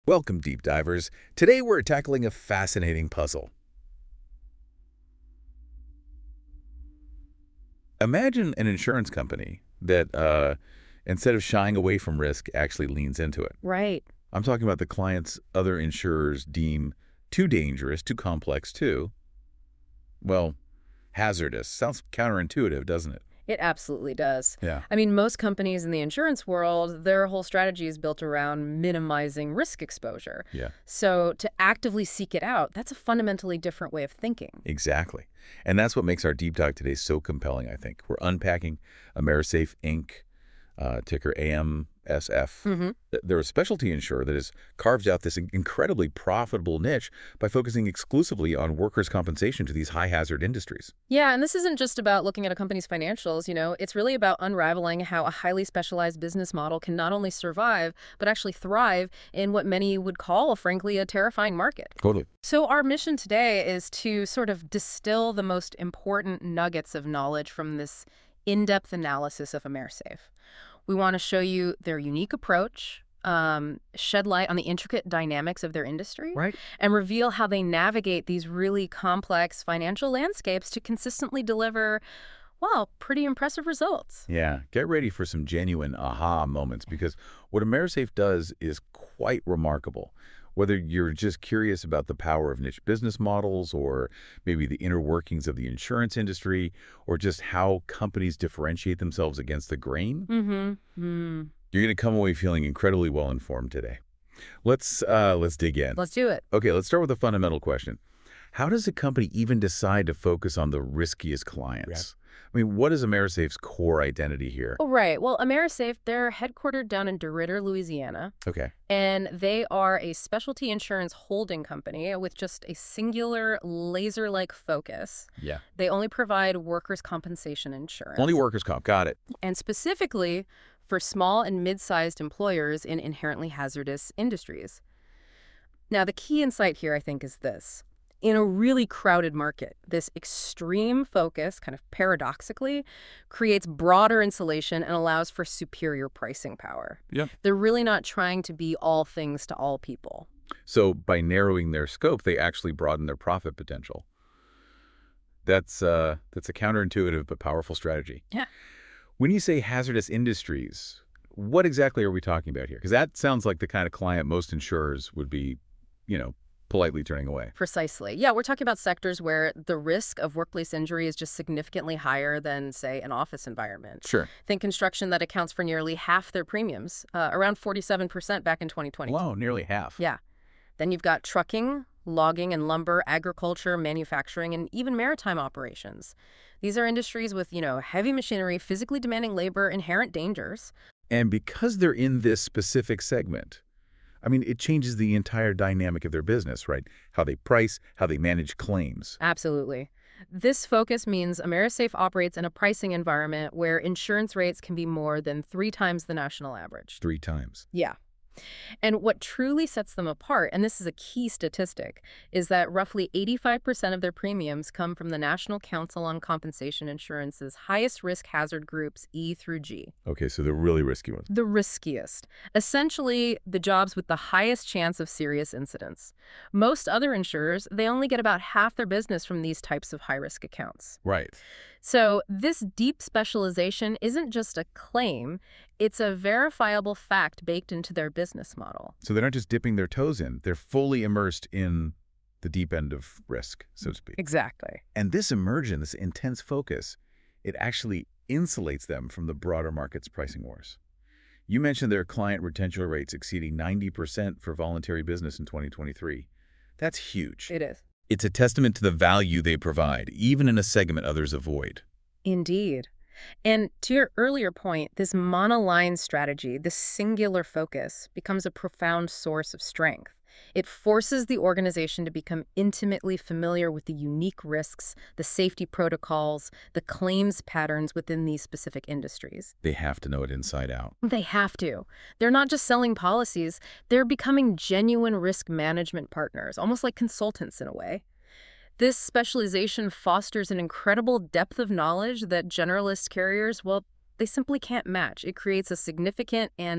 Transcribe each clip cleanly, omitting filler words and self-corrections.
Welcome, deep divers. Today we're tackling a fascinating puzzle. Imagine an insurance company that, instead of shying away from risk, actually leans into it. Right. I'm talking about the clients other insurers deem too dangerous, too complex, well, hazardous. Sounds counterintuitive, doesn't it? It absolutely does. Yeah. I mean, most companies in the insurance world, their whole strategy is built around minimizing risk exposure. Yeah, So to actively seek it out, that's a fundamentally different way of thinking. exactly. And that's what makes our deep dive today so compelling, I think. We're unpacking AmeriSafe Inc., ticker AMSF. Hmm. They're a specialty insurer that has carved out this incredibly profitable niche by focusing exclusively on workers' compensation to these high-hazard industries. Yeah, and this isn't just about looking at a company's financials, it's really about unraveling how a highly specialized business model can not only survive, but actually thrive in what many would call, frankly, a terrifying market. Totally. So our mission today is to sort of distill the most important nuggets of knowledge from this in-depth analysis of AmeriSafe. We want to show you their unique approach, shed light on the intricate dynamics of their industry, Right. and reveal how they navigate these really complex financial landscapes to consistently deliver, well, pretty impressive results. Yeah, get ready for some genuine aha moments because what AmeriSafe does is quite remarkable. Whether you're just curious about the power of niche business models or maybe the inner workings of the insurance industry or just how companies differentiate themselves against the grain, Mm-hmm. you're going to come away feeling incredibly well informed today. Let's dig in. Let's do it. Okay, let's start with a fundamental question. How does a company even decide to focus on the riskiest clients? I mean, what is AmeriSafe's core identity here? Oh, right. Well, AmeriSafe, they're headquartered down in DeRidder, Louisiana, Okay. and they are a specialty insurance holding company with just a singular laser-like focus. Yeah. They only provide workers' compensation insurance. Only workers' comp. Got it. And specifically for small and mid-sized employers in inherently hazardous industries. Now, the key insight here, I think, is this. In a really crowded market, this extreme focus, kind of paradoxically, creates broader insulation and allows for superior pricing power. Yeah. They're really not trying to be all things to all people. So by narrowing their scope, they actually broaden their profit potential. That's a counterintuitive but powerful strategy. Yeah. When you say hazardous industries, what exactly are we talking about here? Because that sounds like the kind of client most insurers would be, politely turning away. Precisely. Yeah, we're talking about sectors where the risk of workplace injury is just significantly higher than, say, an office environment. Sure. Think construction that accounts for nearly half their premiums, around 47% back in 2020. Wow, nearly half. Yeah. Then you've got trucking, logging and lumber, agriculture, manufacturing, and even maritime operations. These are industries with, heavy machinery, physically demanding labor, inherent dangers. And because they're in this specific segment, I mean, it changes the entire dynamic of their business, right? How they price, how they manage claims. Absolutely. This focus means AmeriSafe operates in a pricing environment where insurance rates can be more than 3 times the national average. 3 times. Yeah. And what truly sets them apart, and this is a key statistic, is that roughly 85% of their premiums come from the National Council on Compensation Insurance's highest risk hazard groups E through G. Okay, so the really risky ones. The riskiest. Essentially, the jobs with the highest chance of serious incidents. Most other insurers, they only get about half their business from these types of high-risk accounts. Right. So this deep specialization isn't just a claim, it's a verifiable fact baked into their business model. So they're not just dipping their toes in, they're fully immersed in the deep end of risk, so to speak. Exactly. And this immersion, this intense focus, it actually insulates them from the broader market's pricing wars. You mentioned their client retention rates exceeding 90% for voluntary business in 2023. That's huge. It is. It's a testament to the value they provide, even in a segment others avoid. Indeed. And to your earlier point, this monoline strategy, this singular focus, becomes a profound source of strength. It forces the organization to become intimately familiar with the unique risks, the safety protocols, the claims patterns within these specific industries. They have to know it inside out. They have to. They're not just selling policies, they're becoming genuine risk management partners, almost like consultants in a way. This specialization fosters an incredible depth of knowledge that generalist carriers, well, they simply can't match. It creates a significant and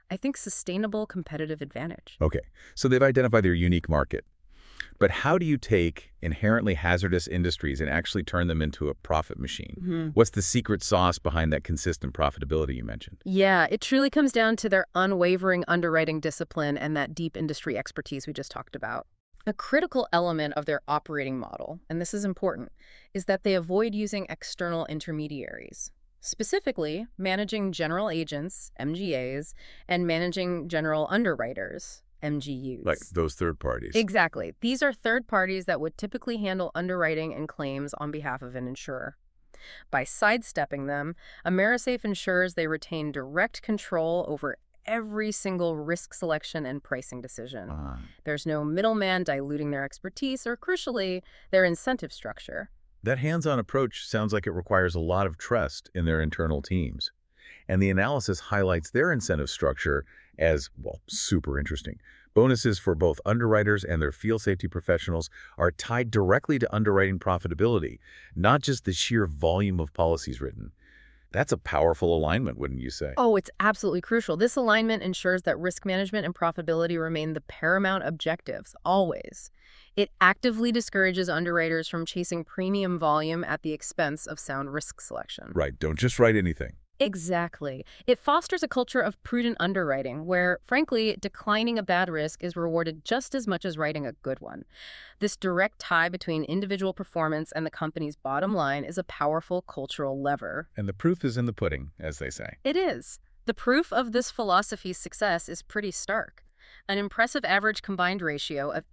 I think, sustainable competitive advantage. Okay, so they've identified their unique market. But how do you take inherently hazardous industries and actually turn them into a profit machine? Mhm. What's the secret sauce behind that consistent profitability you mentioned? Yeah, it truly comes down to their unwavering underwriting discipline and that deep industry expertise we just talked about. A critical element of their operating model, and this is important, is that they avoid using external intermediaries. Specifically, managing general agents, MGAs, and managing general underwriters, Like MGUs. those third parties. Exactly. These are third parties that would typically handle underwriting and claims on behalf of an insurer. By sidestepping them, AmeriSafe ensures they retain direct control over every single risk selection and pricing decision. Ah, There's no middleman diluting their expertise or, crucially, their incentive structure. that hands-on approach sounds like it requires a lot of trust in their internal teams. And the analysis highlights their incentive structure as, well, super interesting. Bonuses for both underwriters and their field safety professionals are tied directly to underwriting profitability, not just the sheer volume of policies written. That's a powerful alignment, wouldn't you say? Oh, it's absolutely crucial. This alignment ensures that risk management and profitability remain the paramount objectives, always. It actively discourages underwriters from chasing premium volume at the expense of sound risk selection. Right, don't just write anything. Exactly. It fosters a culture of prudent underwriting where, frankly, declining a bad risk is rewarded just as much as writing a good one. This direct tie between individual performance and the company's bottom line is a powerful cultural lever. And the proof is in the pudding, as they say. It is. The proof of this philosophy's success is pretty stark. An impressive average combined ratio of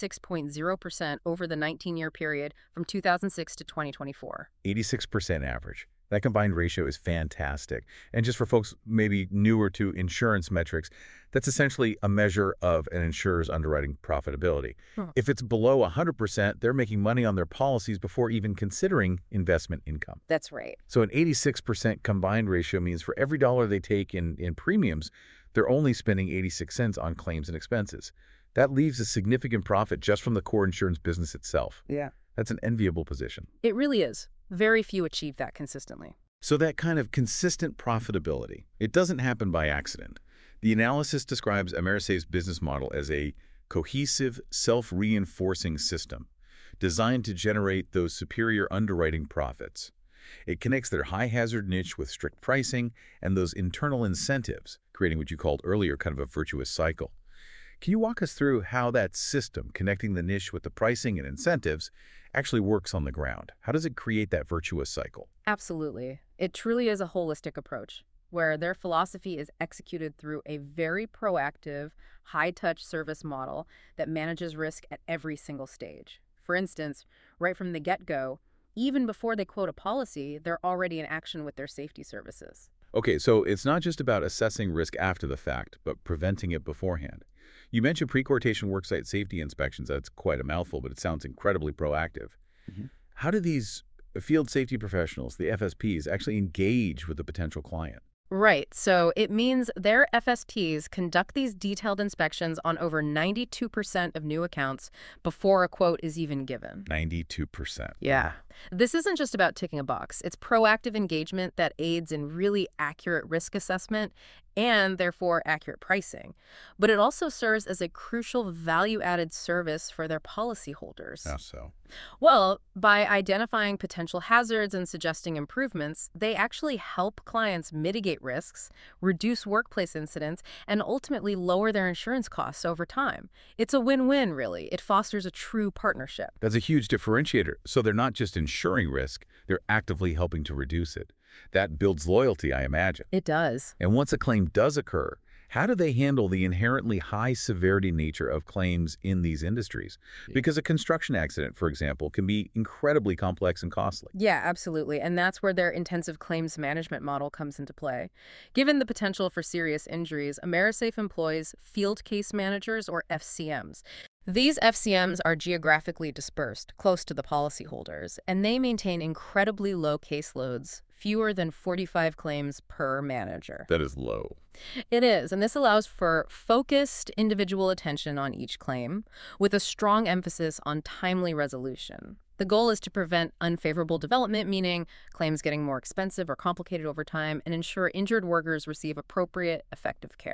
86.0% over the 19-year period from 2006 to 2024. 86% average. That combined ratio is fantastic. And just for folks maybe newer to insurance metrics, that's essentially a measure of an insurer's underwriting profitability. Hmm. If it's below 100%, they're making money on their policies before even considering investment income. That's right. So an 86% combined ratio means for every dollar they take in premiums, they're only spending 86 cents on claims and expenses. That leaves a significant profit just from the core insurance business itself. Yeah. That's an enviable position. It really is. Very few achieve that consistently. So that kind of consistent profitability, it doesn't happen by accident. The analysis describes AmeriSafe's business model as a cohesive, self-reinforcing system designed to generate those superior underwriting profits. It connects their high-hazard niche with strict pricing and those internal incentives, creating what you called earlier kind of a virtuous cycle. Can you walk us through how that system, connecting the niche with the pricing and incentives, actually works on the ground? How does it create that virtuous cycle? Absolutely. It truly is a holistic approach, where their philosophy is executed through a very proactive, high-touch service model that manages risk at every single stage. For instance, right from the get-go, even before they quote a policy, they're already in action with their safety services. Okay, so it's not just about assessing risk after the fact, but preventing it beforehand. You mentioned pre-quotation worksite safety inspections. That's quite a mouthful, but it sounds incredibly proactive. Mhm. How do these field safety professionals, the FSPs, actually engage with the potential client? Right. So it means their FSPs conduct these detailed inspections on over 92% of new accounts before a quote is even given. 92%. Yeah. This isn't just about ticking a box. It's proactive engagement that aids in really accurate risk assessment and therefore accurate pricing. But it also serves as a crucial value-added service for their policyholders. How so? Well, by identifying potential hazards and suggesting improvements, they actually help clients mitigate risks, reduce workplace incidents, and ultimately lower their insurance costs over time. It's a win-win, really. It fosters a true partnership. That's a huge differentiator. So they're not just insuring risk, they're actively helping to reduce it. That builds loyalty, I imagine. It does. And once a claim does occur, how do they handle the inherently high severity nature of claims in these industries? Because a construction accident, for example, can be incredibly complex and costly. Yeah, absolutely. And that's where their intensive claims management model comes into play. Given the potential for serious injuries, AmeriSafe employs field case managers, or FCMs. These FCMs are geographically dispersed, close to the policyholders, and they maintain incredibly low caseloads, fewer than 45 claims per manager. That is low. It is, and this allows for focused individual attention on each claim, with a strong emphasis on timely resolution. The goal is to prevent unfavorable development, meaning claims getting more expensive or complicated over time, and ensure injured workers receive appropriate, effective care.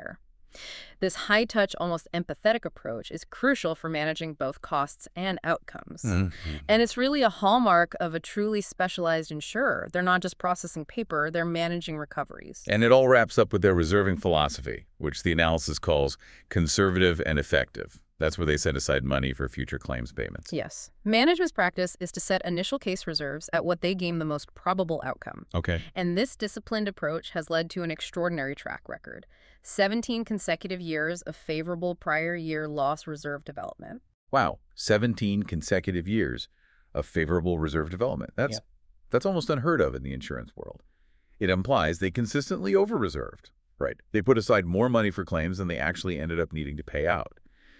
This high-touch, almost empathetic approach is crucial for managing both costs and outcomes. And it's really a hallmark of a truly specialized insurer. They're not just processing paper, they're managing recoveries. And it all wraps up with their reserving philosophy, which the analysis calls conservative and effective. That's where they set aside money for future claims payments. Yes. Management's practice is to set initial case reserves at what they deem the most probable outcome. Okay. And this disciplined approach has led to an extraordinary track record. 17 consecutive years of favorable prior year loss reserve development. Wow, 17 consecutive years of favorable reserve development. That's almost unheard of in the insurance world. It implies they consistently over-reserved. Right. They put aside more money for claims than they actually ended up needing to pay out.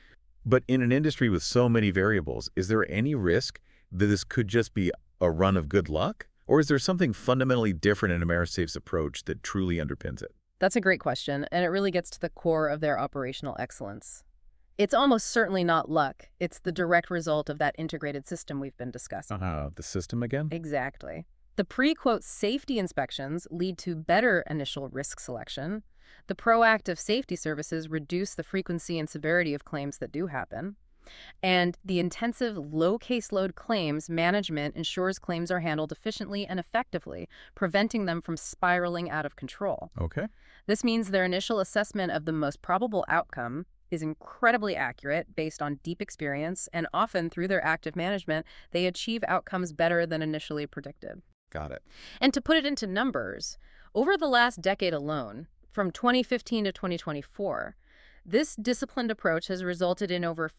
But in an industry with so many variables, is there any risk that this could just be a run of good luck? Or is there something fundamentally different in AmeriSafe's approach that truly underpins it? That's a great question, and it really gets to the core of their operational excellence. It's almost certainly not luck. It's the direct result of that integrated system we've been discussing. The system again? Exactly. The pre-quote safety inspections lead to better initial risk selection. The proactive safety services reduce the frequency and severity of claims that do happen. And the intensive low caseload claims management ensures claims are handled efficiently and effectively, preventing them from spiraling out of control. Okay. This means their initial assessment of the most probable outcome is incredibly accurate based on deep experience, and often through their active management, they achieve outcomes better than initially predicted. Got it. And to put it into numbers, over the last decade alone, from 2015 to 2024, this disciplined approach has resulted in over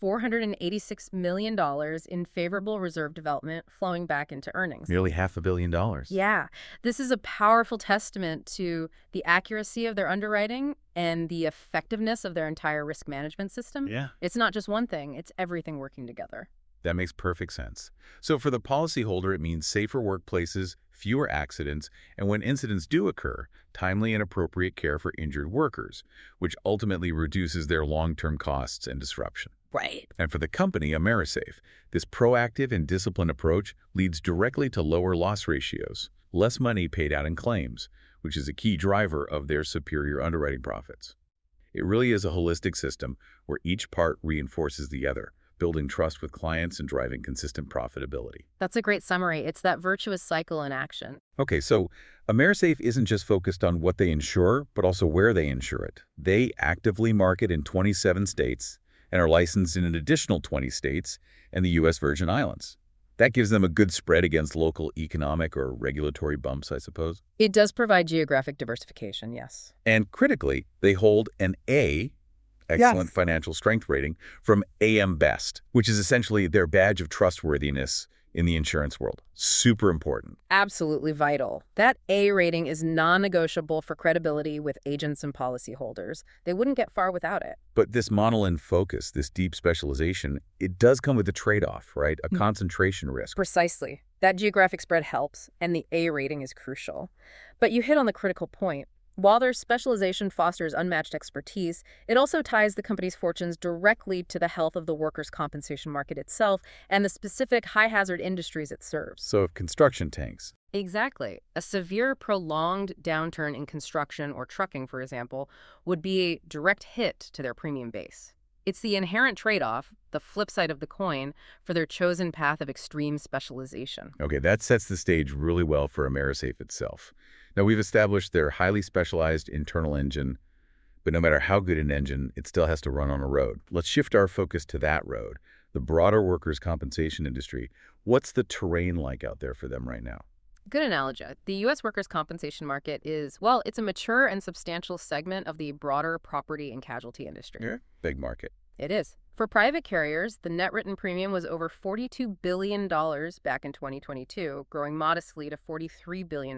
$486 million in favorable reserve development flowing back into earnings. Nearly $500 million. Yeah, this is a powerful testament to the accuracy of their underwriting and the effectiveness of their entire risk management system. Yeah. It's not just one thing, it's everything working together. That makes perfect sense. So for the policyholder, it means safer workplaces, fewer accidents, and when incidents do occur, timely and appropriate care for injured workers, which ultimately reduces their long-term costs and disruption. Right. And for the company, AmeriSafe, this proactive and disciplined approach leads directly to lower loss ratios, less money paid out in claims, which is a key driver of their superior underwriting profits. It really is a holistic system where each part reinforces the other, building trust with clients and driving consistent profitability. That's a great summary. It's that virtuous cycle in action. Okay, so AmeriSafe isn't just focused on what they insure, but also where they insure it. They actively market in 27 states and are licensed in an additional 20 states and the U.S. Virgin Islands. That gives them a good spread against local economic or regulatory bumps, I suppose. It does provide geographic diversification, yes. And critically, they hold an A, excellent financial strength rating, from AM Best, which is essentially their badge of trustworthiness in the insurance world. Super important. Absolutely vital. That A rating is non-negotiable for credibility with agents and policyholders. They wouldn't get far without it. But this monoline focus, this deep specialization, it does come with a trade-off, right? A concentration risk. Precisely. That geographic spread helps, and the A rating is crucial. But you hit on the critical point. While their specialization fosters unmatched expertise, it also ties the company's fortunes directly to the health of the workers' compensation market itself and the specific high-hazard industries it serves. So if construction tanks. Exactly. A severe, prolonged downturn in construction or trucking, for example, would be a direct hit to their premium base. It's the inherent trade-off, the flip side of the coin, for their chosen path of extreme specialization. Okay, that sets the stage really well for AmeriSafe itself. Now, we've established their highly specialized internal engine, but no matter how good an engine, it still has to run on a road. Let's shift our focus to that road, the broader workers' compensation industry. What's the terrain like out there for them right now? Good analogy. The U.S. workers' compensation market is, well, it's a mature and substantial segment of the broader property and casualty industry. Yeah. Big market. It is. For private carriers, the net written premium was over $42 billion back in 2022, growing modestly to $43 billion in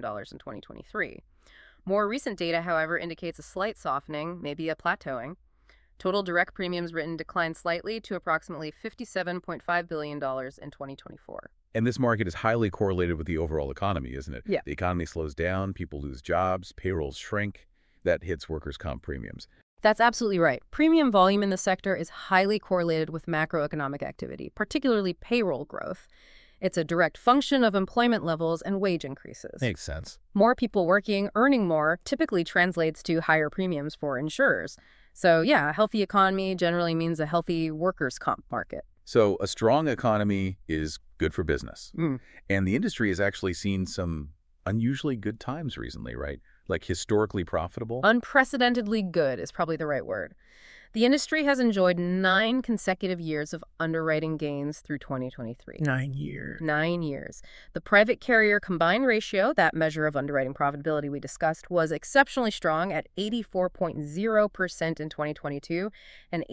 2023. More recent data, however, indicates a slight softening, maybe a plateauing. Total direct premiums written declined slightly to approximately $57.5 billion in 2024. And this market is highly correlated with the overall economy, isn't it? Yeah. The economy slows down, people lose jobs, payrolls shrink. That hits workers' comp premiums. That's absolutely right. Premium volume in the sector is highly correlated with macroeconomic activity, particularly payroll growth. It's a direct function of employment levels and wage increases. Makes sense. More people working, earning more, typically translates to higher premiums for insurers. So yeah, a healthy economy generally means a healthy workers' comp market. So a strong economy is good for business. Mm. And the industry has actually seen some unusually good times recently, right? Like historically profitable. Unprecedentedly good is probably the right word. The industry has enjoyed 9 consecutive years of underwriting gains through 2023. 9 years. 9 years. The private carrier combined ratio, that measure of underwriting profitability we discussed, was exceptionally strong at 84.0% in 2022 and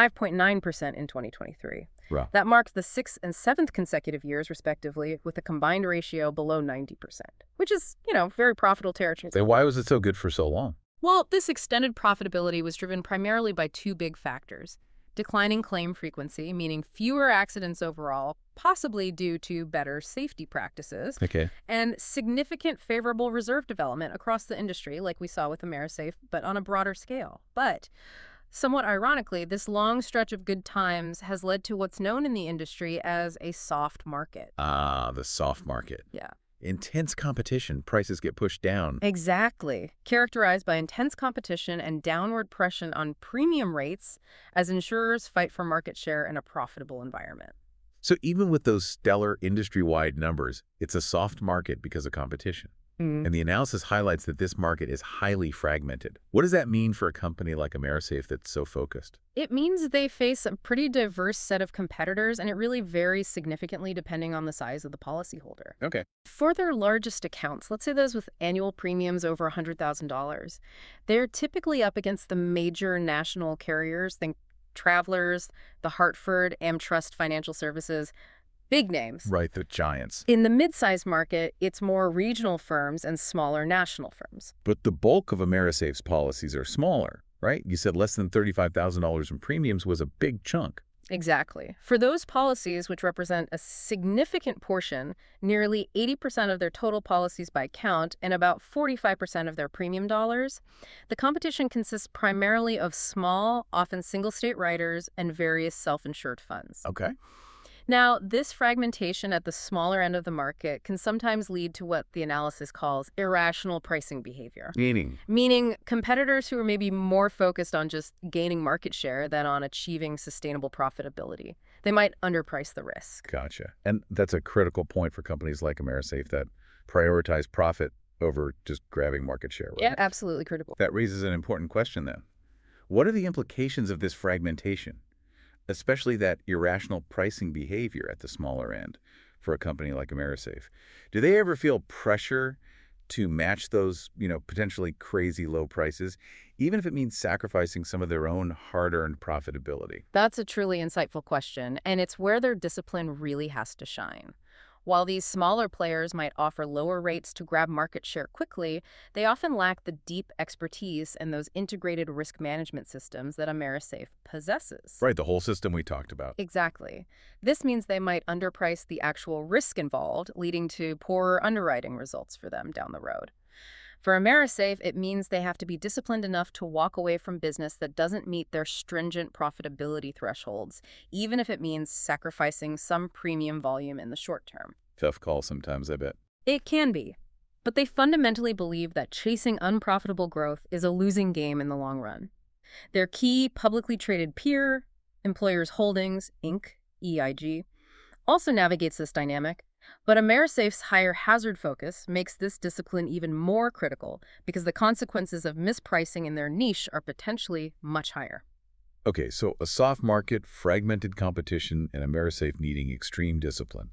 85.9% in 2023. Wow. That marks the 6th and 7th consecutive years, respectively, with a combined ratio below 90%, which is, very profitable territory. Then why was it so good for so long? Well, this extended profitability was driven primarily by 2 big factors. Declining claim frequency, meaning fewer accidents overall, possibly due to better safety practices, Okay. and significant favorable reserve development across the industry, like we saw with AmeriSafe, but on a broader scale. But somewhat ironically, this long stretch of good times has led to what's known in the industry as a soft market. Ah, the soft market. Yeah. Intense competition, prices get pushed down. Exactly. Characterized by intense competition and downward pressure on premium rates as insurers fight for market share in a profitable environment. So even with those stellar industry-wide numbers, it's a soft market because of competition. And the analysis highlights that this market is highly fragmented. What does that mean for a company like AmeriSafe that's so focused? It means they face a pretty diverse set of competitors, and it really varies significantly depending on the size of the policyholder. Okay. For their largest accounts, let's say those with annual premiums over $100,000, they're typically up against the major national carriers, think Travelers, The Hartford, AmTrust Financial Services, big names. Right, the giants. In the mid-size market, it's more regional firms and smaller national firms. But the bulk of AmeriSafe's policies are smaller, right? You said less than $35,000 in premiums was a big chunk. Exactly. For those policies, which represent a significant portion, nearly 80% of their total policies by count and about 45% of their premium dollars, the competition consists primarily of small, often single-state writers and various self-insured funds. Okay. Now, this fragmentation at the smaller end of the market can sometimes lead to what the analysis calls irrational pricing behavior. Meaning competitors who are maybe more focused on just gaining market share than on achieving sustainable profitability. They might underprice the risk. Gotcha. And that's a critical point for companies like AmeriSafe that prioritize profit over just grabbing market share, right? Yeah, absolutely critical. That raises an important question then. What are the implications of this fragmentation? Especially that irrational pricing behavior at the smaller end for a company like AmeriSafe. Do they ever feel pressure to match those, potentially crazy low prices, even if it means sacrificing some of their own hard-earned profitability? That's a truly insightful question, and it's where their discipline really has to shine. While these smaller players might offer lower rates to grab market share quickly, they often lack the deep expertise and those integrated risk management systems that AmeriSafe possesses. Right, the whole system we talked about. Exactly. This means they might underprice the actual risk involved, leading to poorer underwriting results for them down the road. For AmeriSafe, it means they have to be disciplined enough to walk away from business that doesn't meet their stringent profitability thresholds, even if it means sacrificing some premium volume in the short term. Tough call sometimes, I bet. It can be. But they fundamentally believe that chasing unprofitable growth is a losing game in the long run. Their key publicly traded peer, Employers Holdings, Inc., EIG, also navigates this dynamic. But AmeriSafe's higher hazard focus makes this discipline even more critical because the consequences of mispricing in their niche are potentially much higher. Okay, so a soft market, fragmented competition, and AmeriSafe needing extreme discipline.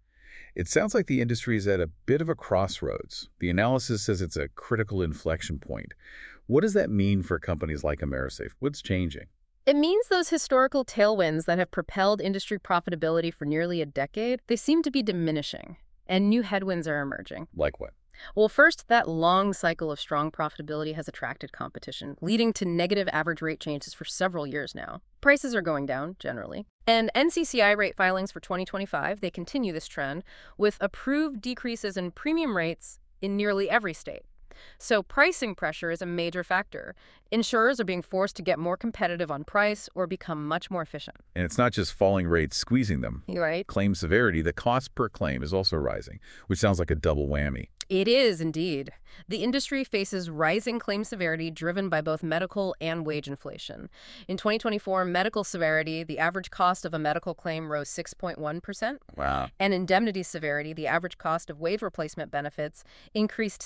It sounds like the industry is at a bit of a crossroads. The analysis says it's a critical inflection point. What does that mean for companies like AmeriSafe? What's changing? It means those historical tailwinds that have propelled industry profitability for nearly a decade, they seem to be diminishing, and new headwinds are emerging. Like what? Well, first, that long cycle of strong profitability has attracted competition, leading to negative average rate changes for several years now. Prices are going down, generally. And NCCI rate filings for 2025, they continue this trend, with approved decreases in premium rates in nearly every state. So pricing pressure is a major factor. Insurers are being forced to get more competitive on price or become much more efficient. And it's not just falling rates squeezing them. Right? Claim severity, the cost per claim is also rising, which sounds like a double whammy. It is indeed. The industry faces rising claim severity driven by both medical and wage inflation. In 2024, medical severity, the average cost of a medical claim rose 6.1%, Wow. and indemnity severity, the average cost of wage replacement benefits, increased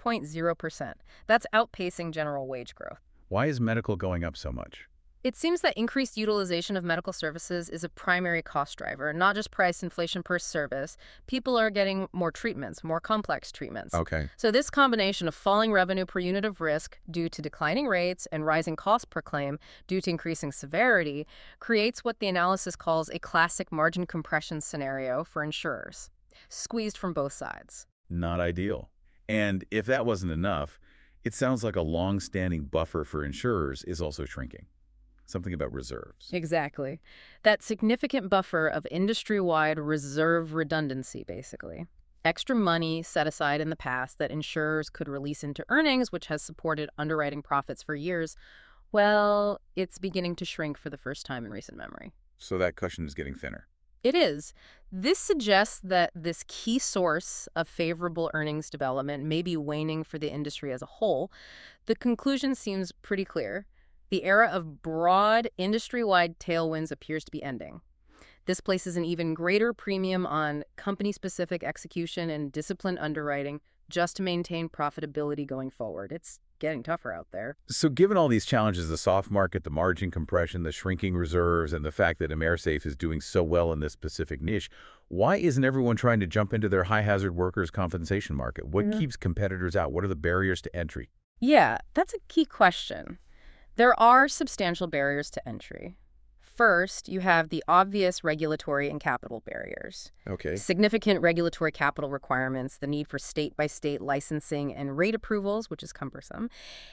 6.0%. That's outpacing general wage growth. Why is medical going up so much? It seems that increased utilization of medical services is a primary cost driver, not just price inflation per service. People are getting more treatments, more complex treatments. Okay. So this combination of falling revenue per unit of risk due to declining rates and rising cost per claim due to increasing severity creates what the analysis calls a classic margin compression scenario for insurers, squeezed from both sides. Not ideal. And if that wasn't enough, it sounds like a long-standing buffer for insurers is also shrinking. Something about reserves. Exactly. That significant buffer of industry-wide reserve redundancy, basically. Extra money set aside in the past that insurers could release into earnings, which has supported underwriting profits for years, well, it's beginning to shrink for the first time in recent memory. So that cushion is getting thinner. It is. This suggests that this key source of favorable earnings development may be waning for the industry as a whole. The conclusion seems pretty clear. The era of broad, industry-wide tailwinds appears to be ending. This places an even greater premium on company-specific execution and disciplined underwriting just to maintain profitability going forward. It's getting tougher out there. So given all these challenges, the soft market, the margin compression, the shrinking reserves, and the fact that AmeriSafe is doing so well in this specific niche, why isn't everyone trying to jump into their high-hazard workers' compensation market? What keeps competitors out? What are the barriers to entry? Yeah, that's a key question. There are substantial barriers to entry. First, you have the obvious regulatory and capital barriers. Okay. Significant regulatory capital requirements, the need for state-by-state licensing and rate approvals, which is cumbersome,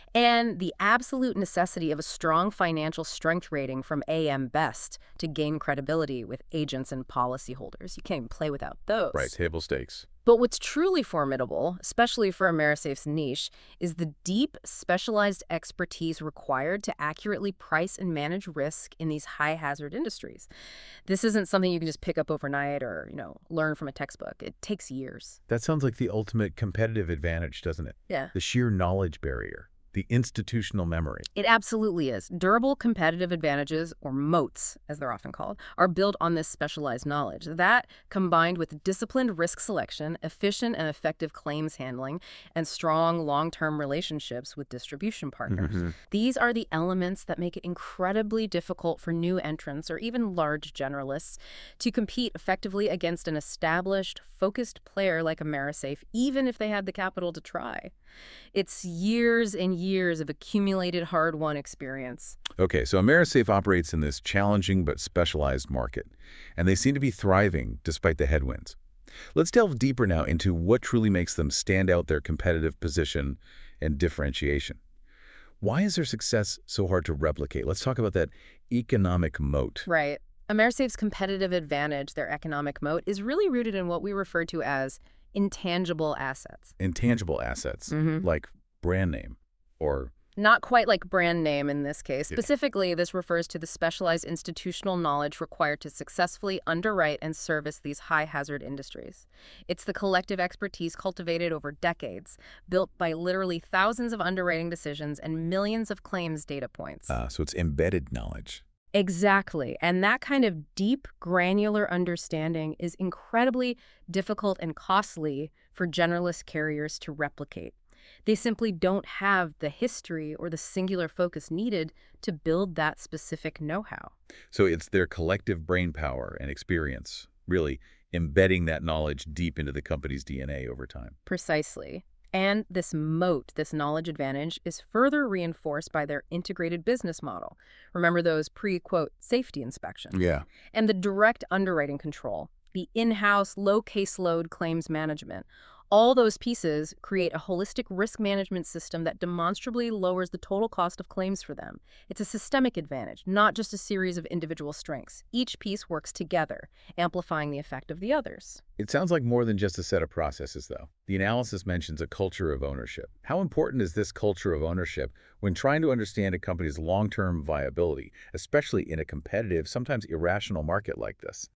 and the absolute necessity of a strong financial strength rating from AM Best to gain credibility with agents and policyholders. You can't even play without those. Right, table stakes. But what's truly formidable, especially for AmeriSafe's niche, is the deep, specialized expertise required to accurately price and manage risk in these high-hazard industries. This isn't something you can just pick up overnight or, learn from a textbook. It takes years. That sounds like the ultimate competitive advantage, doesn't it? Yeah. The sheer knowledge barrier, the institutional memory. It absolutely is. Durable competitive advantages, or moats, as they're often called, are built on this specialized knowledge. That, combined with disciplined risk selection, efficient and effective claims handling, and strong long-term relationships with distribution partners. These are the elements that make it incredibly difficult for new entrants or even large generalists to compete effectively against an established, focused player like AmeriSafe, even if they had the capital to try. It's years and years of accumulated hard-won experience. Okay, so AmeriSafe operates in this challenging but specialized market, and they seem to be thriving despite the headwinds. Let's delve deeper now into what truly makes them stand out, their competitive position and differentiation. Why is their success so hard to replicate? Let's talk about that economic moat. Right. AmeriSafe's competitive advantage, their economic moat, is really rooted in what we refer to as intangible assets. Intangible assets, like brand name or... Not quite like brand name in this case. Specifically, this refers to the specialized institutional knowledge required to successfully underwrite and service these high-hazard industries. It's the collective expertise cultivated over decades, built by literally thousands of underwriting decisions and millions of claims data points. So it's embedded knowledge. Exactly. And that kind of deep, granular understanding is incredibly difficult and costly for generalist carriers to replicate. They simply don't have the history or the singular focus needed to build that specific know-how. So it's their collective brainpower and experience, really embedding that knowledge deep into the company's DNA over time. Precisely. And this moat, this knowledge advantage, is further reinforced by their integrated business model. Remember those pre-quote safety inspections? Yeah. And the direct underwriting control, the in-house low caseload claims management. All those pieces create a holistic risk management system that demonstrably lowers the total cost of claims for them. It's a systemic advantage, not just a series of individual strengths. Each piece works together, amplifying the effect of the others. It sounds like more than just a set of processes, though. The analysis mentions a culture of ownership. How important is this culture of ownership when trying to understand a company's long-term viability, especially in a competitive, sometimes irrational market like this?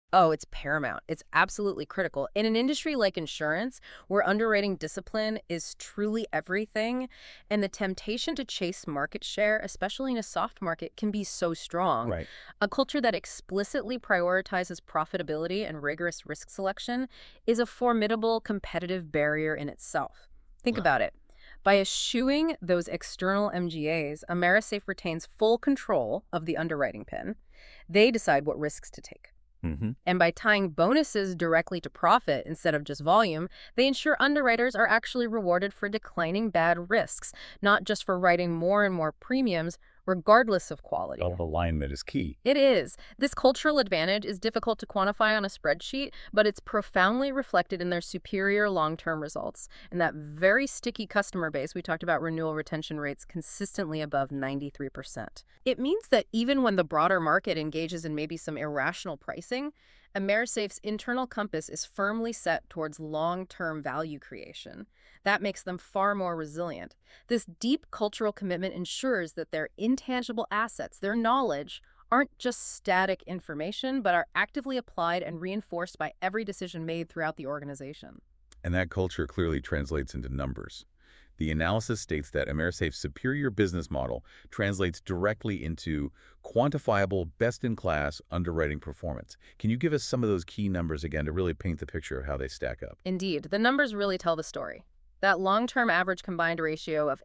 Oh, it's paramount. It's absolutely critical. In an industry like insurance, where underwriting discipline is truly everything, and the temptation to chase market share, especially in a soft market, can be so strong. Right. A culture that explicitly prioritizes profitability and rigorous risk selection is a formidable competitive barrier in itself. Think Wow. about it. By eschewing those external MGAs, AmeriSafe retains full control of the underwriting pin. They decide what risks to take. Hmm. And by tying bonuses directly to profit instead of just volume, they ensure underwriters are actually rewarded for declining bad risks, not just for writing more and more premiums, regardless of quality. Alignment is key. It is. This cultural advantage is difficult to quantify on a spreadsheet, but it's profoundly reflected in their superior long-term results. And that very sticky customer base, we talked about renewal retention rates consistently above 93%. It means that even when the broader market engages in maybe some irrational pricing, AmeriSafe's internal compass is firmly set towards long-term value creation. That makes them far more resilient. This deep cultural commitment ensures that their intangible assets, their knowledge, aren't just static information, but are actively applied and reinforced by every decision made throughout the organization. And that culture clearly translates into numbers. The analysis states that AmeriSafe's superior business model translates directly into quantifiable, best-in-class underwriting performance. Can you give us some of those key numbers again to really paint the picture of how they stack up? Indeed, the numbers really tell the story. That long-term average combined ratio of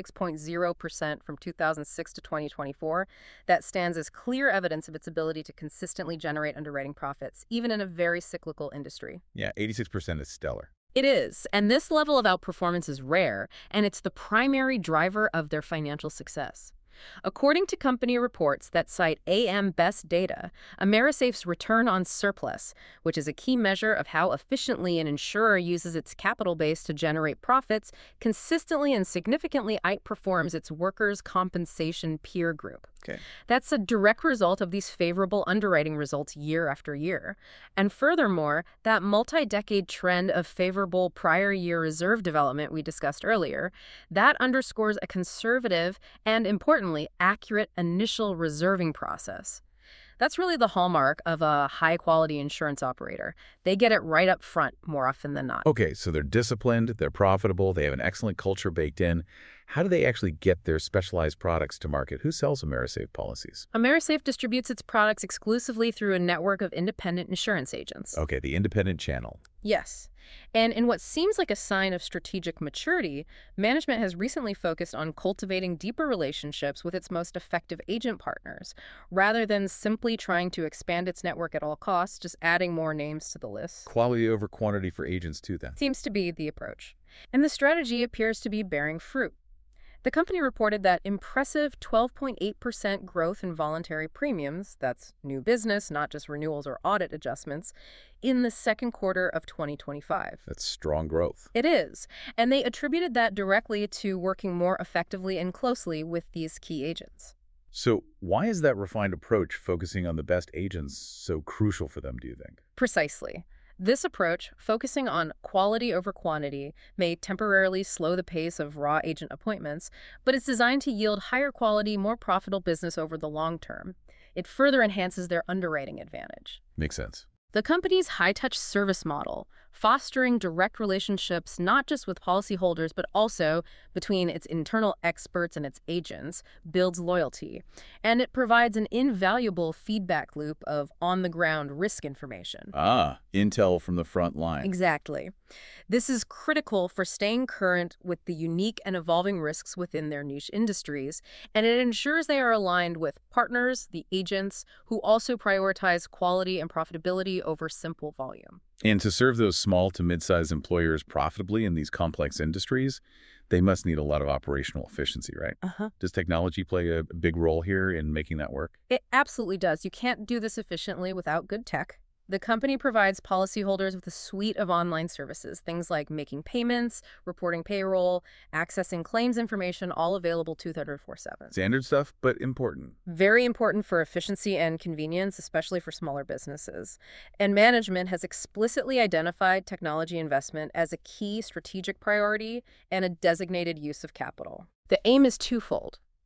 86.0% from 2006 to 2024, that stands as clear evidence of its ability to consistently generate underwriting profits, even in a very cyclical industry. Yeah, 86% is stellar. It is, and this level of outperformance is rare, and it's the primary driver of their financial success. According to company reports that cite AM Best data, AmeriSafe's return on surplus, which is a key measure of how efficiently an insurer uses its capital base to generate profits, consistently and significantly outperforms its workers' compensation peer group. Okay. That's a direct result of these favorable underwriting results year after year. And furthermore, that multi-decade trend of favorable prior year reserve development we discussed earlier, that underscores a conservative and, importantly, accurate initial reserving process. That's really the hallmark of a high-quality insurance operator. They get it right up front more often than not. Okay, so they're disciplined, they're profitable, they have an excellent culture baked in. How do they actually get their specialized products to market? Who sells AmeriSafe policies? AmeriSafe distributes its products exclusively through a network of independent insurance agents. Okay, the independent channel. Yes. And in what seems like a sign of strategic maturity, management has recently focused on cultivating deeper relationships with its most effective agent partners, rather than simply trying to expand its network at all costs, just adding more names to the list. Quality over quantity for agents too, then. Seems to be the approach. And the strategy appears to be bearing fruit. The company reported that impressive 12.8% growth in voluntary premiums, that's new business, not just renewals or audit adjustments, in the second quarter of 2025. That's strong growth. It is, and they attributed that directly to working more effectively and closely with these key agents. So why is that refined approach focusing on the best agents so crucial for them, do you think? Precisely. This approach, focusing on quality over quantity, may temporarily slow the pace of raw agent appointments, but it's designed to yield higher quality, more profitable business over the long term. It further enhances their underwriting advantage. Makes sense. The company's high-touch service model, fostering direct relationships not just with policyholders but also between its internal experts and its agents, builds loyalty. And it provides an invaluable feedback loop of on-the-ground risk information. Ah, intel from the front line. Exactly. This is critical for staying current with the unique and evolving risks within their niche industries, and it ensures they are aligned with partners, the agents, who also prioritize quality and profitability over simple volume. And to serve those small to mid-sized employers profitably in these complex industries, they must need a lot of operational efficiency, right? Uh-huh. Does technology play a big role here in making that work? It absolutely does. You can't do this efficiently without good tech. The company provides policyholders with a suite of online services, things like making payments, reporting payroll, accessing claims information, all available 24/7. Standard stuff, but important. Very important for efficiency and convenience, especially for smaller businesses. And management has explicitly identified technology investment as a key strategic priority and a designated use of capital. The aim is twofold: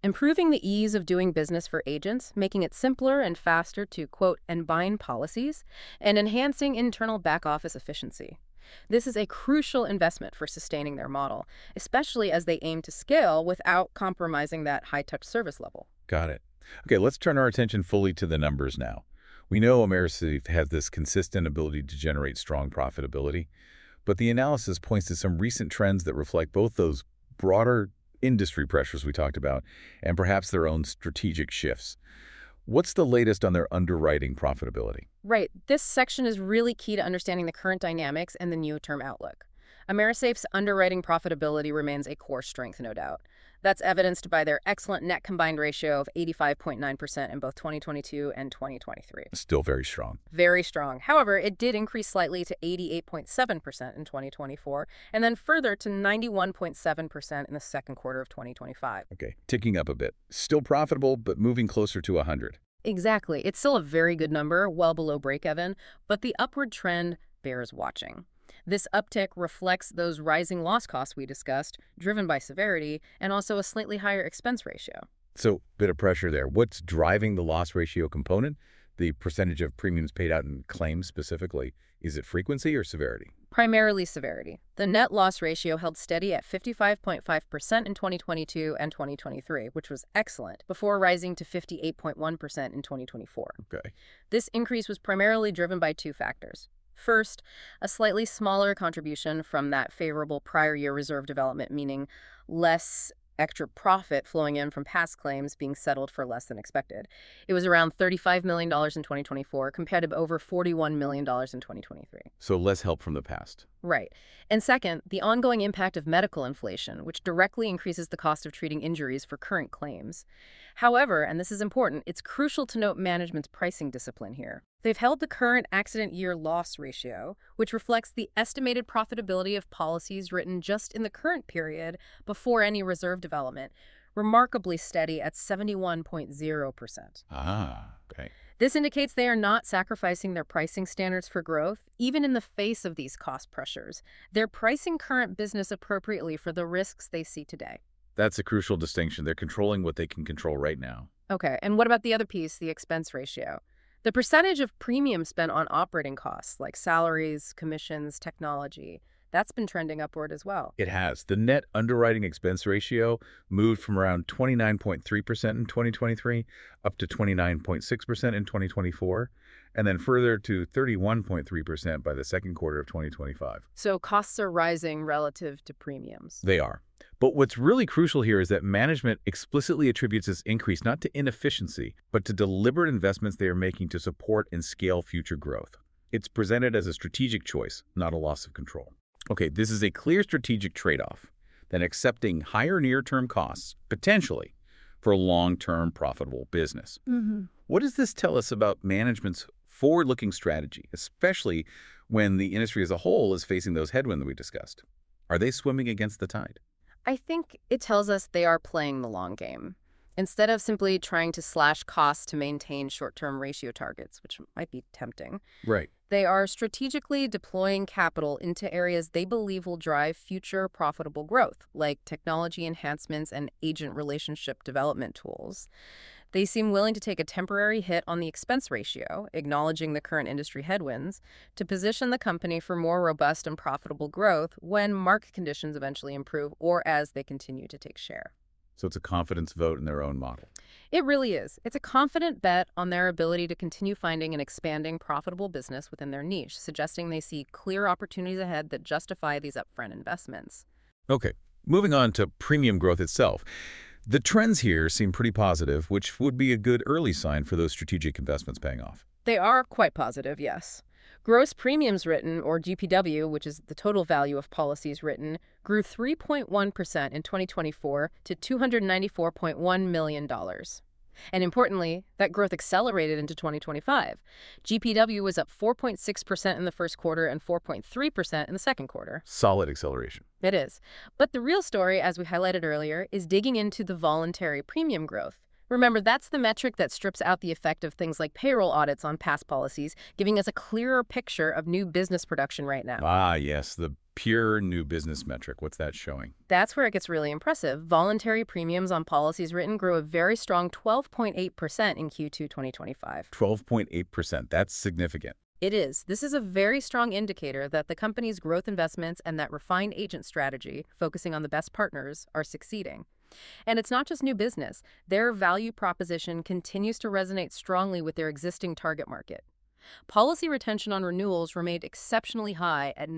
improving the ease of doing business for agents, making it simpler and faster to quote and bind policies, and enhancing internal back-office efficiency. This is a crucial investment for sustaining their model, especially as they aim to scale without compromising that high-touch service level. Got it. Okay, let's turn our attention fully to the numbers now. We know AmeriSafe has this consistent ability to generate strong profitability, but the analysis points to some recent trends that reflect both those broader industry pressures we talked about and perhaps their own strategic shifts. What's the latest on their underwriting profitability? Right. This section is really key to understanding the current dynamics and the near-term outlook. AmeriSafe's underwriting profitability remains a core strength, no doubt. That's evidenced by their excellent net combined ratio of 85.9% in both 2022 and 2023. Still very strong. Very strong. However, it did increase slightly to 88.7% in 2024, and then further to 91.7% in the second quarter of 2025. Okay, ticking up a bit. Still profitable, but moving closer to 100. Exactly. It's still a very good number, well below break-even, but the upward trend bears watching. This uptick reflects those rising loss costs we discussed, driven by severity, and also a slightly higher expense ratio. So, bit of pressure there. What's driving the loss ratio component? The percentage of premiums paid out in claims specifically. Is it frequency or severity? Primarily severity. The net loss ratio held steady at 55.5% in 2022 and 2023, which was excellent, before rising to 58.1% in 2024. Okay. This increase was primarily driven by two factors. First, a slightly smaller contribution from that favorable prior year reserve development, meaning less extra profit flowing in from past claims being settled for less than expected. It was around $35 million in 2024 compared to over $41 million in 2023. So less help from the past. Right. And second, the ongoing impact of medical inflation, which directly increases the cost of treating injuries for current claims. However, and this is important, it's crucial to note management's pricing discipline here. They've held the current accident year loss ratio, which reflects the estimated profitability of policies written just in the current period before any reserve development, remarkably steady at 71.0%. Ah, okay. This indicates they are not sacrificing their pricing standards for growth, even in the face of these cost pressures. They're pricing current business appropriately for the risks they see today. That's a crucial distinction. They're controlling what they can control right now. Okay, and what about the other piece, the expense ratio? The percentage of premium spent on operating costs, like salaries, commissions, technology, that's been trending upward as well. It has. The net underwriting expense ratio moved from around 29.3% in 2023 up to 29.6% in 2024, and then further to 31.3% by the second quarter of 2025. So costs are rising relative to premiums. They are. But what's really crucial here is that management explicitly attributes this increase not to inefficiency, but to deliberate investments they are making to support and scale future growth. It's presented as a strategic choice, not a loss of control. Okay, this is a clear strategic trade-off than accepting higher near-term costs, potentially, for long-term profitable business. What does this tell us about management's forward-looking strategy, especially when the industry as a whole is facing those headwinds that we discussed? Are they swimming against the tide? I think it tells us they are playing the long game. Instead of simply trying to slash costs to maintain short-term ratio targets, which might be tempting, Right. they are strategically deploying capital into areas they believe will drive future profitable growth, like technology enhancements and agent relationship development tools. They seem willing to take a temporary hit on the expense ratio, acknowledging the current industry headwinds, to position the company for more robust and profitable growth when market conditions eventually improve or as they continue to take share. So it's a confidence vote in their own model. It really is. It's a confident bet on their ability to continue finding and expanding profitable business within their niche, suggesting they see clear opportunities ahead that justify these upfront investments. Okay, moving on to premium growth itself. The trends here seem pretty positive, which would be a good early sign for those strategic investments paying off. They are quite positive, yes. Gross premiums written, or GPW, which is the total value of policies written, grew 3.1% in 2024 to $294.1 million. And importantly, that growth accelerated into 2025. GPW was up 4.6% in the first quarter and 4.3% in the second quarter. Solid acceleration. It is. But the real story, as we highlighted earlier, is digging into the voluntary premium growth. Remember, that's the metric that strips out the effect of things like payroll audits on past policies, giving us a clearer picture of new business production right now. Ah, yes, the pure new business metric. What's that showing? That's where it gets really impressive. Voluntary premiums on policies written grew a very strong 12.8% in Q2 2025. 12.8%. That's significant. It is. This is a very strong indicator that the company's growth investments and that refined agent strategy, focusing on the best partners, are succeeding. And it's not just new business. Their value proposition continues to resonate strongly with their existing target market. Policy retention on renewals remained exceptionally high at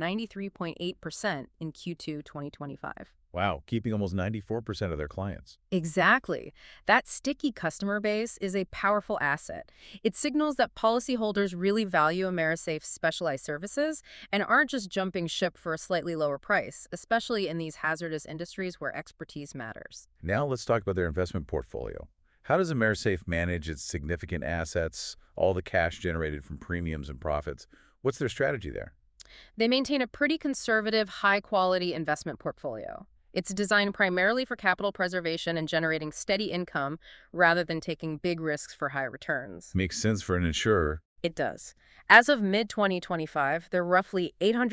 93.8% in Q2 2025. Wow, keeping almost 94% of their clients. Exactly. That sticky customer base is a powerful asset. It signals that policyholders really value AmeriSafe's specialized services and aren't just jumping ship for a slightly lower price, especially in these hazardous industries where expertise matters. Now let's talk about their investment portfolio. How does AmeriSafe manage its significant assets, all the cash generated from premiums and profits? What's their strategy there? They maintain a pretty conservative, high-quality investment portfolio. It's designed primarily for capital preservation and generating steady income rather than taking big risks for high returns. Makes sense for an insurer. It does. As of mid-2025, their roughly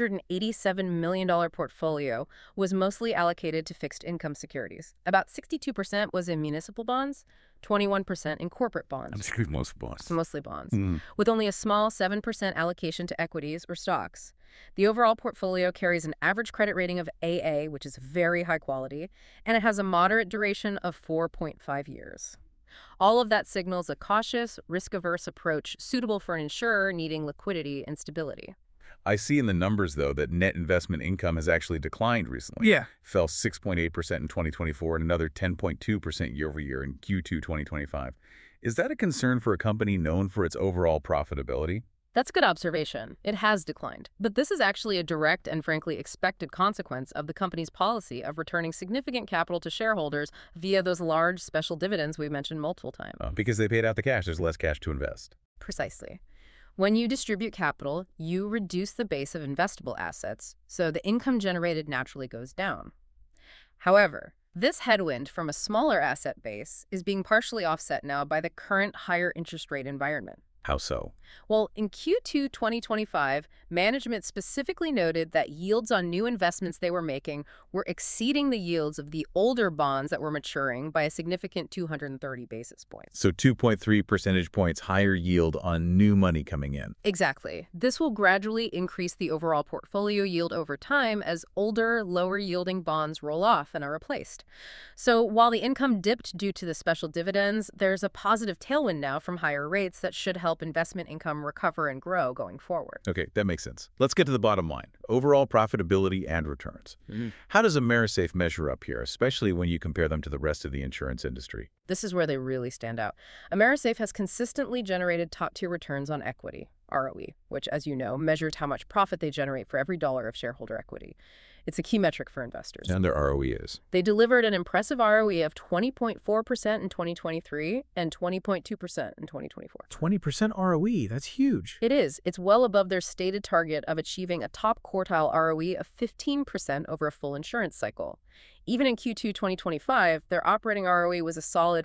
$887 million portfolio was mostly allocated to fixed income securities. About 62% was in municipal bonds, 21% in corporate bonds. Most bonds. Mostly bonds, with only a small 7% allocation to equities or stocks. The overall portfolio carries an average credit rating of AA, which is very high quality, and it has a moderate duration of 4.5 years. All of that signals a cautious, risk-averse approach suitable for an insurer needing liquidity and stability. I see in the numbers, though, that net investment income has actually declined recently. Yeah. Fell 6.8% in 2024 and another 10.2% year over year in Q2 2025. Is that a concern for a company known for its overall profitability? That's a good observation. It has declined. But this is actually a direct and frankly expected consequence of the company's policy of returning significant capital to shareholders via those large special dividends we've mentioned multiple times. Because they paid out the cash, there's less cash to invest. Precisely. When you distribute capital, you reduce the base of investable assets, so the income generated naturally goes down. However, this headwind from a smaller asset base is being partially offset now by the current higher interest rate environment. How so? Well, in Q2 2025, management specifically noted that yields on new investments they were making were exceeding the yields of the older bonds that were maturing by a significant 230 basis points. So 2.3 percentage points higher yield on new money coming in. Exactly. This will gradually increase the overall portfolio yield over time as older, lower-yielding bonds roll off and are replaced. So while the income dipped due to the special dividends, there's a positive tailwind now from higher rates that should help investment income recover and grow going forward. Okay, that makes sense. Let's get to the bottom line. Overall profitability and returns. How does AmeriSafe measure up here, especially when you compare them to the rest of the insurance industry? This is where they really stand out. AmeriSafe has consistently generated top-tier returns on equity, ROE, which, as you know, measures how much profit they generate for every dollar of shareholder equity. It's a key metric for investors. And their ROE is? They delivered an impressive ROE of 20.4% in 2023 and 20.2% in 2024. 20% ROE, that's huge. It is. It's well above their stated target of achieving a top quartile ROE of 15% over a full insurance cycle. Even in Q2 2025, their operating ROE was a solid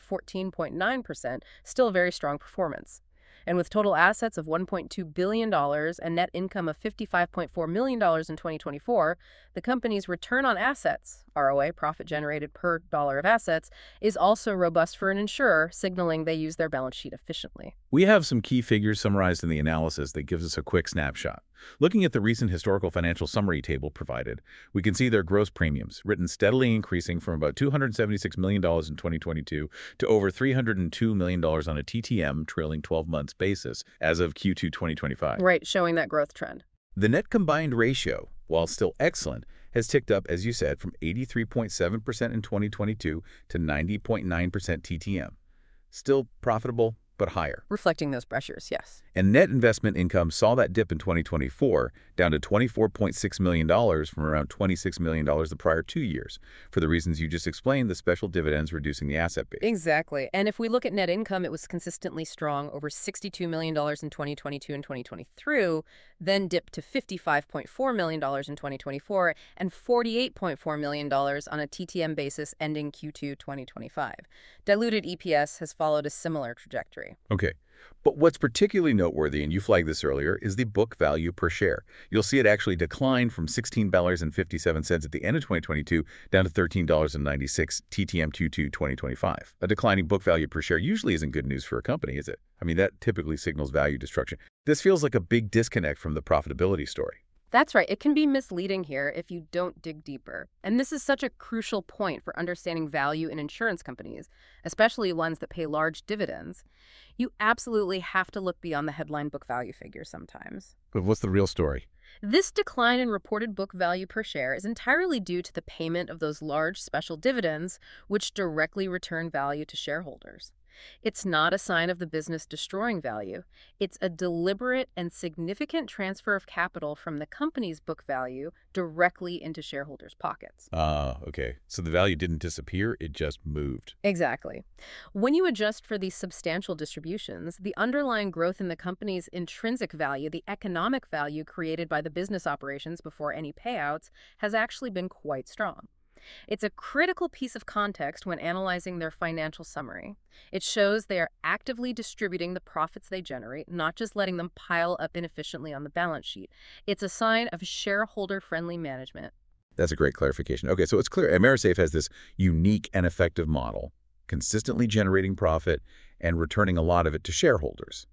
14.9%, still a very strong performance. And with total assets of $1.2 billion and net income of $55.4 million in 2024, the company's return on assets, ROA, profit generated per dollar of assets, is also robust for an insurer, signaling they use their balance sheet efficiently. We have some key figures summarized in the analysis that gives us a quick snapshot. Looking at the recent historical financial summary table provided, we can see their gross premiums, written steadily increasing from about $276 million in 2022 to over $302 million on a TTM, trailing 12 months basis, as of Q2 2025. Right, showing that growth trend. The net combined ratio, while still excellent, has ticked up, as you said, from 83.7% in 2022 to 90.9% TTM. Still profitable, but higher. Reflecting those pressures, yes. And net investment income saw that dip in 2024, down to $24.6 million from around $26 million the prior 2 years. For the reasons you just explained, the special dividends reducing the asset base. Exactly. And if we look at net income, it was consistently strong, over $62 million in 2022 and 2023, then dipped to $55.4 million in 2024 and $48.4 million on a TTM basis ending Q2 2025. Diluted EPS has followed a similar trajectory. Okay. But what's particularly noteworthy, and you flagged this earlier, is the book value per share. You'll see it actually declined from $16.57 at the end of 2022 down to $13.96 TTM Q2 2025. A declining book value per share usually isn't good news for a company, is it? I mean, that typically signals value destruction. This feels like a big disconnect from the profitability story. That's right. It can be misleading here if you don't dig deeper. And this is such a crucial point for understanding value in insurance companies, especially ones that pay large dividends. You absolutely have to look beyond the headline book value figure sometimes. But what's the real story? This decline in reported book value per share is entirely due to the payment of those large special dividends, which directly return value to shareholders. It's not a sign of the business destroying value. It's a deliberate and significant transfer of capital from the company's book value directly into shareholders' pockets. Okay. So the value didn't disappear, it just moved. Exactly. When you adjust for these substantial distributions, the underlying growth in the company's intrinsic value, the economic value created by the business operations before any payouts, has actually been quite strong. It's a critical piece of context when analyzing their financial summary. It shows they are actively distributing the profits they generate, not just letting them pile up inefficiently on the balance sheet. It's a sign of shareholder-friendly management. That's a great clarification. Okay, so it's clear AmeriSafe has this unique and effective model, consistently generating profit and returning a lot of it to shareholders.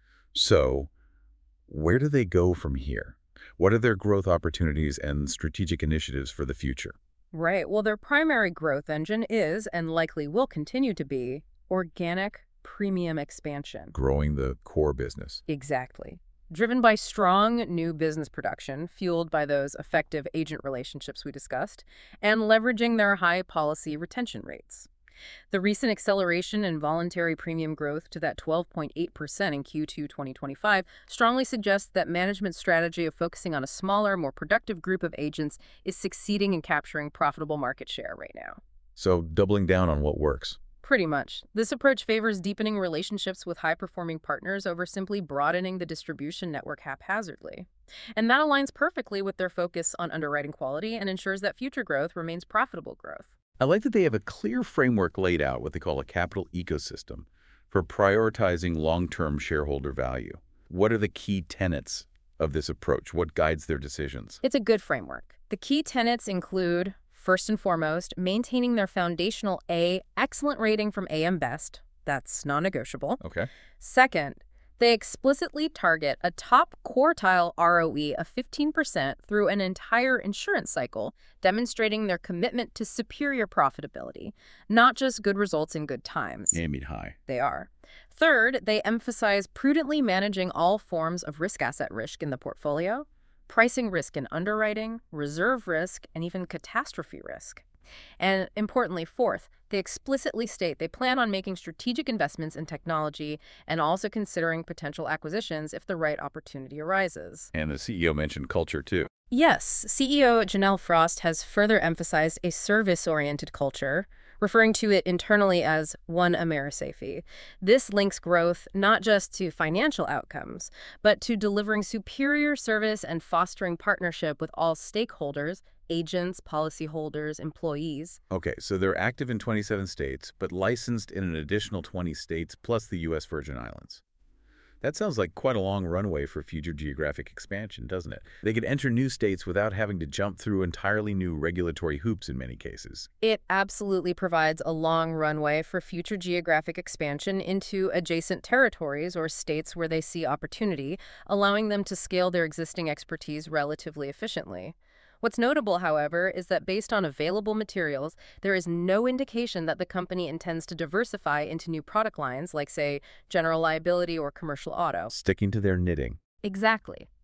So where do they go from here? What are their growth opportunities and strategic initiatives for the future? Right. Well, their primary growth engine is, and likely will continue to be, organic premium expansion. Growing the core business. Exactly. Driven by strong new business production, fueled by those effective agent relationships we discussed, and leveraging their high policy retention rates. The recent acceleration in voluntary premium growth to that 12.8% in Q2 2025 strongly suggests that management's strategy of focusing on a smaller, more productive group of agents is succeeding in capturing profitable market share right now. So doubling down on what works. Pretty much. This approach favors deepening relationships with high-performing partners over simply broadening the distribution network haphazardly. And that aligns perfectly with their focus on underwriting quality and ensures that future growth remains profitable growth. I like that they have a clear framework laid out, what they call a capital ecosystem, for prioritizing long-term shareholder value. What are the key tenets of this approach? What guides their decisions? It's a good framework. The key tenets include, first and foremost, maintaining their foundational A excellent rating from AM Best. That's non-negotiable. Okay. Second, they explicitly target a top quartile ROE of 15% through an entire insurance cycle, demonstrating their commitment to superior profitability, not just good results in good times. Aiming high. They are. Third, they emphasize prudently managing all forms of asset risk in the portfolio, pricing risk in underwriting, reserve risk, and even catastrophe risk. And importantly, fourth, they explicitly state they plan on making strategic investments in technology and also considering potential acquisitions if the right opportunity arises. And the CEO mentioned culture, too. Yes, CEO Janelle Frost has further emphasized a service-oriented culture, referring to it internally as One AmeriSafe. This links growth not just to financial outcomes, but to delivering superior service and fostering partnership with all stakeholders, agents, policyholders, employees. Okay, so they're active in 27 states, but licensed in an additional 20 states plus the U.S. Virgin Islands. That sounds like quite a long runway for future geographic expansion, doesn't it? They could enter new states without having to jump through entirely new regulatory hoops in many cases. It absolutely provides a long runway for future geographic expansion into adjacent territories or states where they see opportunity, allowing them to scale their existing expertise relatively efficiently. What's notable, however, is that based on available materials, there is no indication that the company intends to diversify into new product lines like, say, general liability or commercial auto. Sticking to their knitting. Exactly.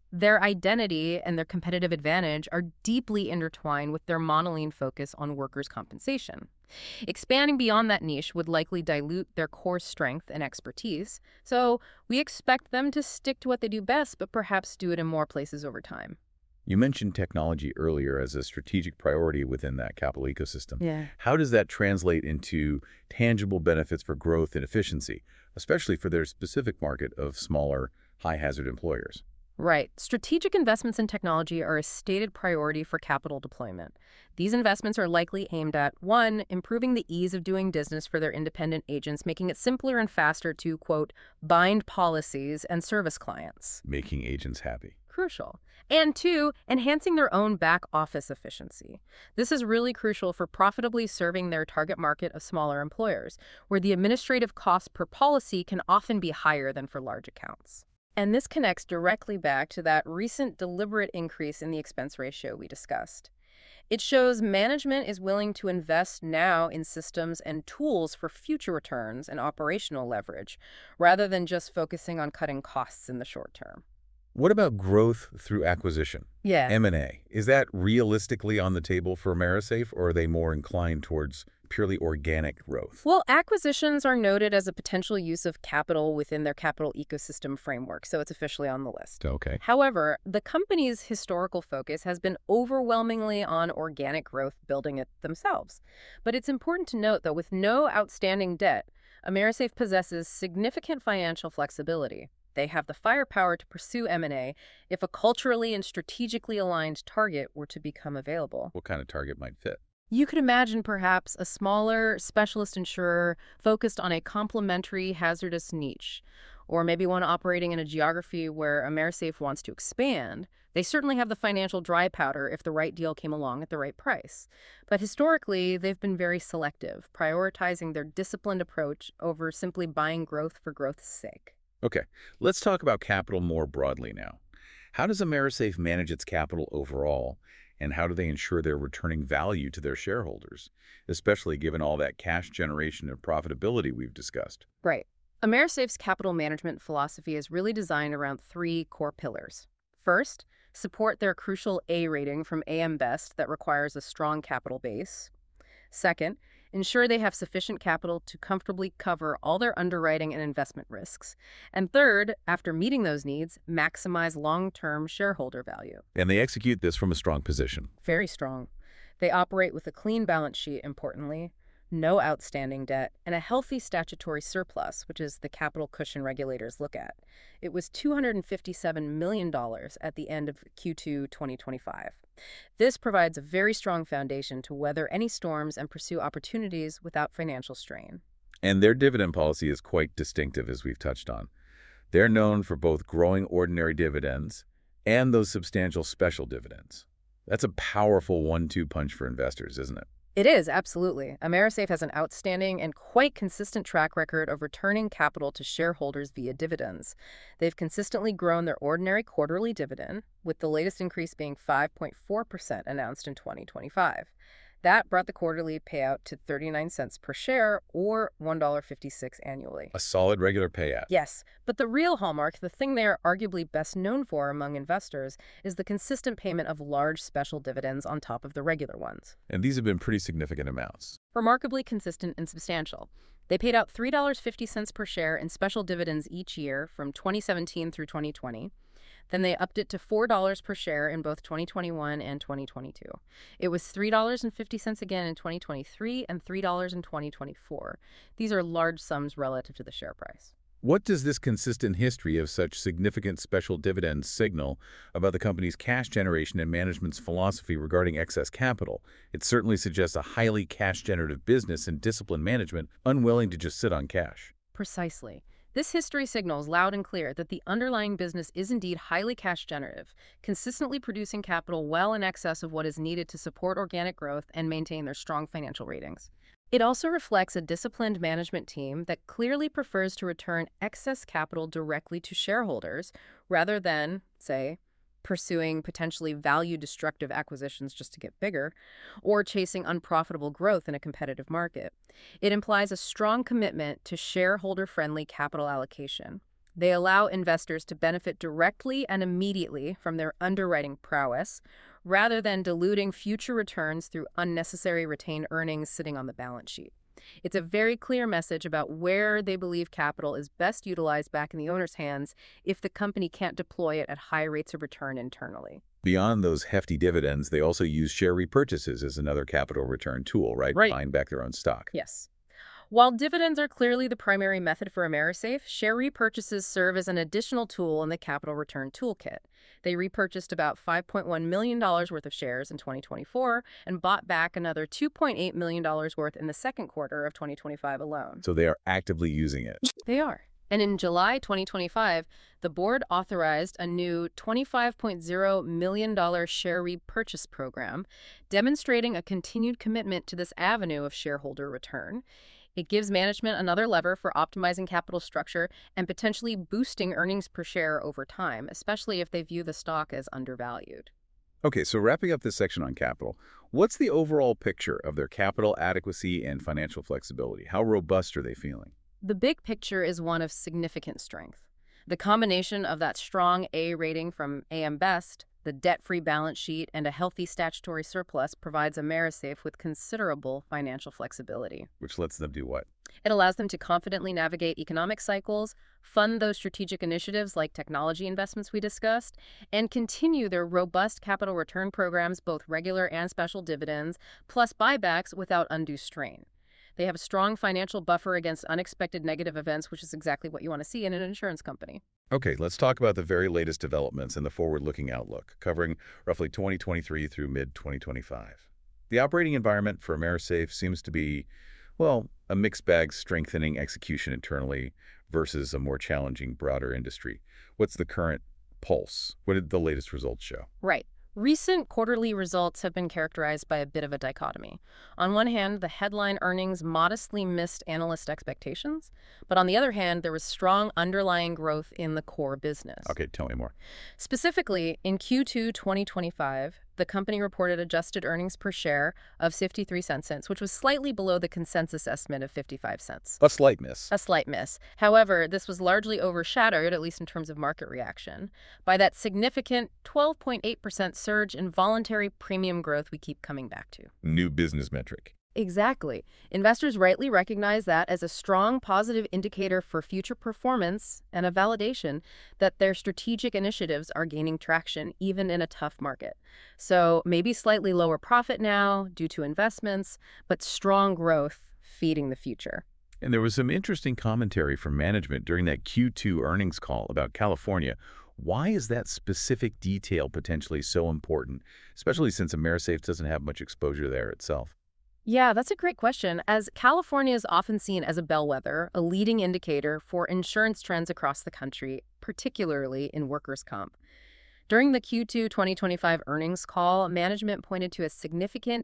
Their identity and their competitive advantage are deeply intertwined with their monoline focus on workers' compensation. Expanding beyond that niche would likely dilute their core strength and expertise, so we expect them to stick to what they do best, but perhaps do it in more places over time. You mentioned technology earlier as a strategic priority within that capital ecosystem. Yeah. How does that translate into tangible benefits for growth and efficiency, especially for their specific market of smaller, high-hazard employers? Right. Strategic investments in technology are a stated priority for capital deployment. These investments are likely aimed at, one, improving the ease of doing business for their independent agents, making it simpler and faster to, quote, bind policies and service clients. Making agents happy. Crucial. And two, enhancing their own back office efficiency. This is really crucial for profitably serving their target market of smaller employers, where the administrative cost per policy can often be higher than for large accounts. And this connects directly back to that recent deliberate increase in the expense ratio we discussed. It shows management is willing to invest now in systems and tools for future returns and operational leverage, rather than just focusing on cutting costs in the short term. What about growth through acquisition? Yeah. M&A. Is that realistically on the table for AmeriSafe, or are they more inclined towards purely organic growth? Well, acquisitions are noted as a potential use of capital within their capital ecosystem framework, so it's officially on the list. Okay. However, the company's historical focus has been overwhelmingly on organic growth, building it themselves. But it's important to note that with no outstanding debt, AmeriSafe possesses significant financial flexibility. They have the firepower to pursue M&A if a culturally and strategically aligned target were to become available. What kind of target might fit? You could imagine perhaps a smaller specialist insurer focused on a complementary hazardous niche, or maybe one operating in a geography where AmeriSafe wants to expand. They certainly have the financial dry powder if the right deal came along at the right price. But historically, they've been very selective, prioritizing their disciplined approach over simply buying growth for growth's sake. Okay, let's talk about capital more broadly now. How does AmeriSafe manage its capital overall, and how do they ensure they're returning value to their shareholders, especially given all that cash generation and profitability we've discussed? Right. AmeriSafe's capital management philosophy is really designed around three core pillars. First, support their crucial A rating from AM Best that requires a strong capital base. Second, ensure they have sufficient capital to comfortably cover all their underwriting and investment risks. And third, after meeting those needs, maximize long-term shareholder value. And they execute this from a strong position. Very strong. They operate with a clean balance sheet, importantly, no outstanding debt, and a healthy statutory surplus, which is the capital cushion regulators look at. It was $257 million at the end of Q2 2025. This provides a very strong foundation to weather any storms and pursue opportunities without financial strain. And their dividend policy is quite distinctive, as we've touched on. They're known for both growing ordinary dividends and those substantial special dividends. That's a powerful 1-2 punch for investors, isn't it? It is, absolutely. AmeriSafe has an outstanding and quite consistent track record of returning capital to shareholders via dividends. They've consistently grown their ordinary quarterly dividend, with the latest increase being 5.4% announced in 2025. That brought the quarterly payout to 39 cents per share, or $1.56 annually. A solid regular payout. Yes, but the real hallmark, the thing they are arguably best known for among investors, is the consistent payment of large special dividends on top of the regular ones. And these have been pretty significant amounts. Remarkably consistent and substantial. They paid out $3.50 per share in special dividends each year from 2017 through 2020. Then they upped it to $4 per share in both 2021 and 2022. It was $3.50 again in 2023 and $3 in 2024. These are large sums relative to the share price. What does this consistent history of such significant special dividends signal about the company's cash generation and management's philosophy regarding excess capital? It certainly suggests a highly cash-generative business and disciplined management unwilling to just sit on cash. Precisely. This history signals loud and clear that the underlying business is indeed highly cash generative, consistently producing capital well in excess of what is needed to support organic growth and maintain their strong financial ratings. It also reflects a disciplined management team that clearly prefers to return excess capital directly to shareholders rather than, say, pursuing potentially value-destructive acquisitions just to get bigger, or chasing unprofitable growth in a competitive market. It implies a strong commitment to shareholder-friendly capital allocation. They allow investors to benefit directly and immediately from their underwriting prowess, rather than diluting future returns through unnecessary retained earnings sitting on the balance sheet. It's a very clear message about where they believe capital is best utilized back in the owner's hands if the company can't deploy it at high rates of return internally. Beyond those hefty dividends, they also use share repurchases as another capital return tool, right? Right. Buying back their own stock. Yes. While dividends are clearly the primary method for AmeriSafe, share repurchases serve as an additional tool in the capital return toolkit. They repurchased about $5.1 million worth of shares in 2024 and bought back another $2.8 million worth in the second quarter of 2025 alone. So they are actively using it. They are. And in July 2025, the board authorized a new $25.0 million share repurchase program, demonstrating a continued commitment to this avenue of shareholder return. It gives management another lever for optimizing capital structure and potentially boosting earnings per share over time, especially if they view the stock as undervalued. Okay, so wrapping up this section on capital, what's the overall picture of their capital adequacy and financial flexibility? How robust are they feeling? The big picture is one of significant strength. The combination of that strong A rating from AM Best, the debt-free balance sheet, and a healthy statutory surplus provides AmeriSafe with considerable financial flexibility. Which lets them do what? It allows them to confidently navigate economic cycles, fund those strategic initiatives like technology investments we discussed, and continue their robust capital return programs, both regular and special dividends, plus buybacks without undue strain. They have a strong financial buffer against unexpected negative events, which is exactly what you want to see in an insurance company. Okay, let's talk about the very latest developments and the forward-looking outlook, covering roughly 2023 through mid-2025. The operating environment for AmeriSafe seems to be, well, a mixed bag, strengthening execution internally versus a more challenging, broader industry. What's the current pulse? What did the latest results show? Right. Recent quarterly results have been characterized by a bit of a dichotomy. On one hand, the headline earnings modestly missed analyst expectations, but on the other hand, there was strong underlying growth in the core business. Okay, tell me more. Specifically, in Q2 2025, the company reported adjusted earnings per share of 53 cents, which was slightly below the consensus estimate of 55 cents. A slight miss. A slight miss. However, this was largely overshadowed, at least in terms of market reaction, by that significant 12.8% surge in voluntary premium growth we keep coming back to. New business metric. Exactly. Investors rightly recognize that as a strong positive indicator for future performance and a validation that their strategic initiatives are gaining traction even in a tough market. So maybe slightly lower profit now due to investments, but strong growth feeding the future. And there was some interesting commentary from management during that Q2 earnings call about California. Why is that specific detail potentially so important, especially since AmeriSafe doesn't have much exposure there itself? Yeah, that's a great question, as California is often seen as a bellwether, a leading indicator for insurance trends across the country, particularly in workers' comp. During the Q2 2025 earnings call, management pointed to a significant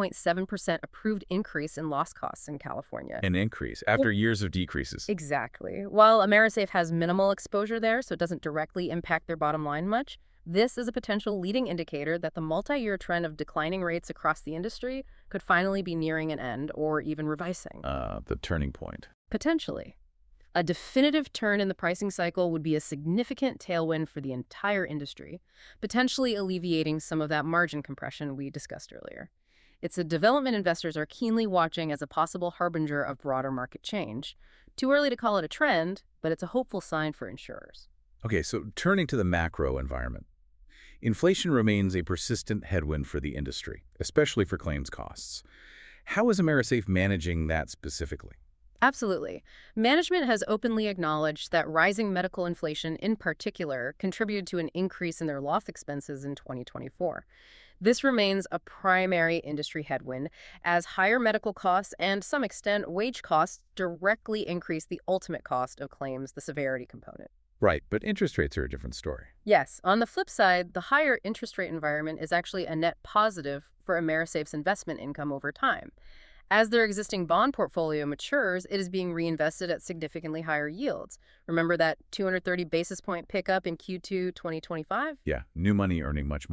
8.7% approved increase in loss costs in California. An increase after years of decreases. Exactly. While AmeriSafe has minimal exposure there, so it doesn't directly impact their bottom line much, this is a potential leading indicator that the multi-year trend of declining rates across the industry could finally be nearing an end or even revising. The turning point. Potentially. A definitive turn in the pricing cycle would be a significant tailwind for the entire industry, potentially alleviating some of that margin compression we discussed earlier. It's a development investors are keenly watching as a possible harbinger of broader market change. Too early to call it a trend, but it's a hopeful sign for insurers. Okay, so turning to the macro environment. Inflation remains a persistent headwind for the industry, especially for claims costs. How is AmeriSafe managing that specifically? Absolutely. Management has openly acknowledged that rising medical inflation in particular contributed to an increase in their loss expenses in 2024. This remains a primary industry headwind, as higher medical costs and, to some extent, wage costs directly increase the ultimate cost of claims, the severity component. Right, but interest rates are a different story. Yes. On the flip side, the higher interest rate environment is actually a net positive for AmeriSafe's investment income over time. As their existing bond portfolio matures, it is being reinvested at significantly higher yields. Remember that 230 basis point pickup in Q2 2025? Yeah, new money earning much more.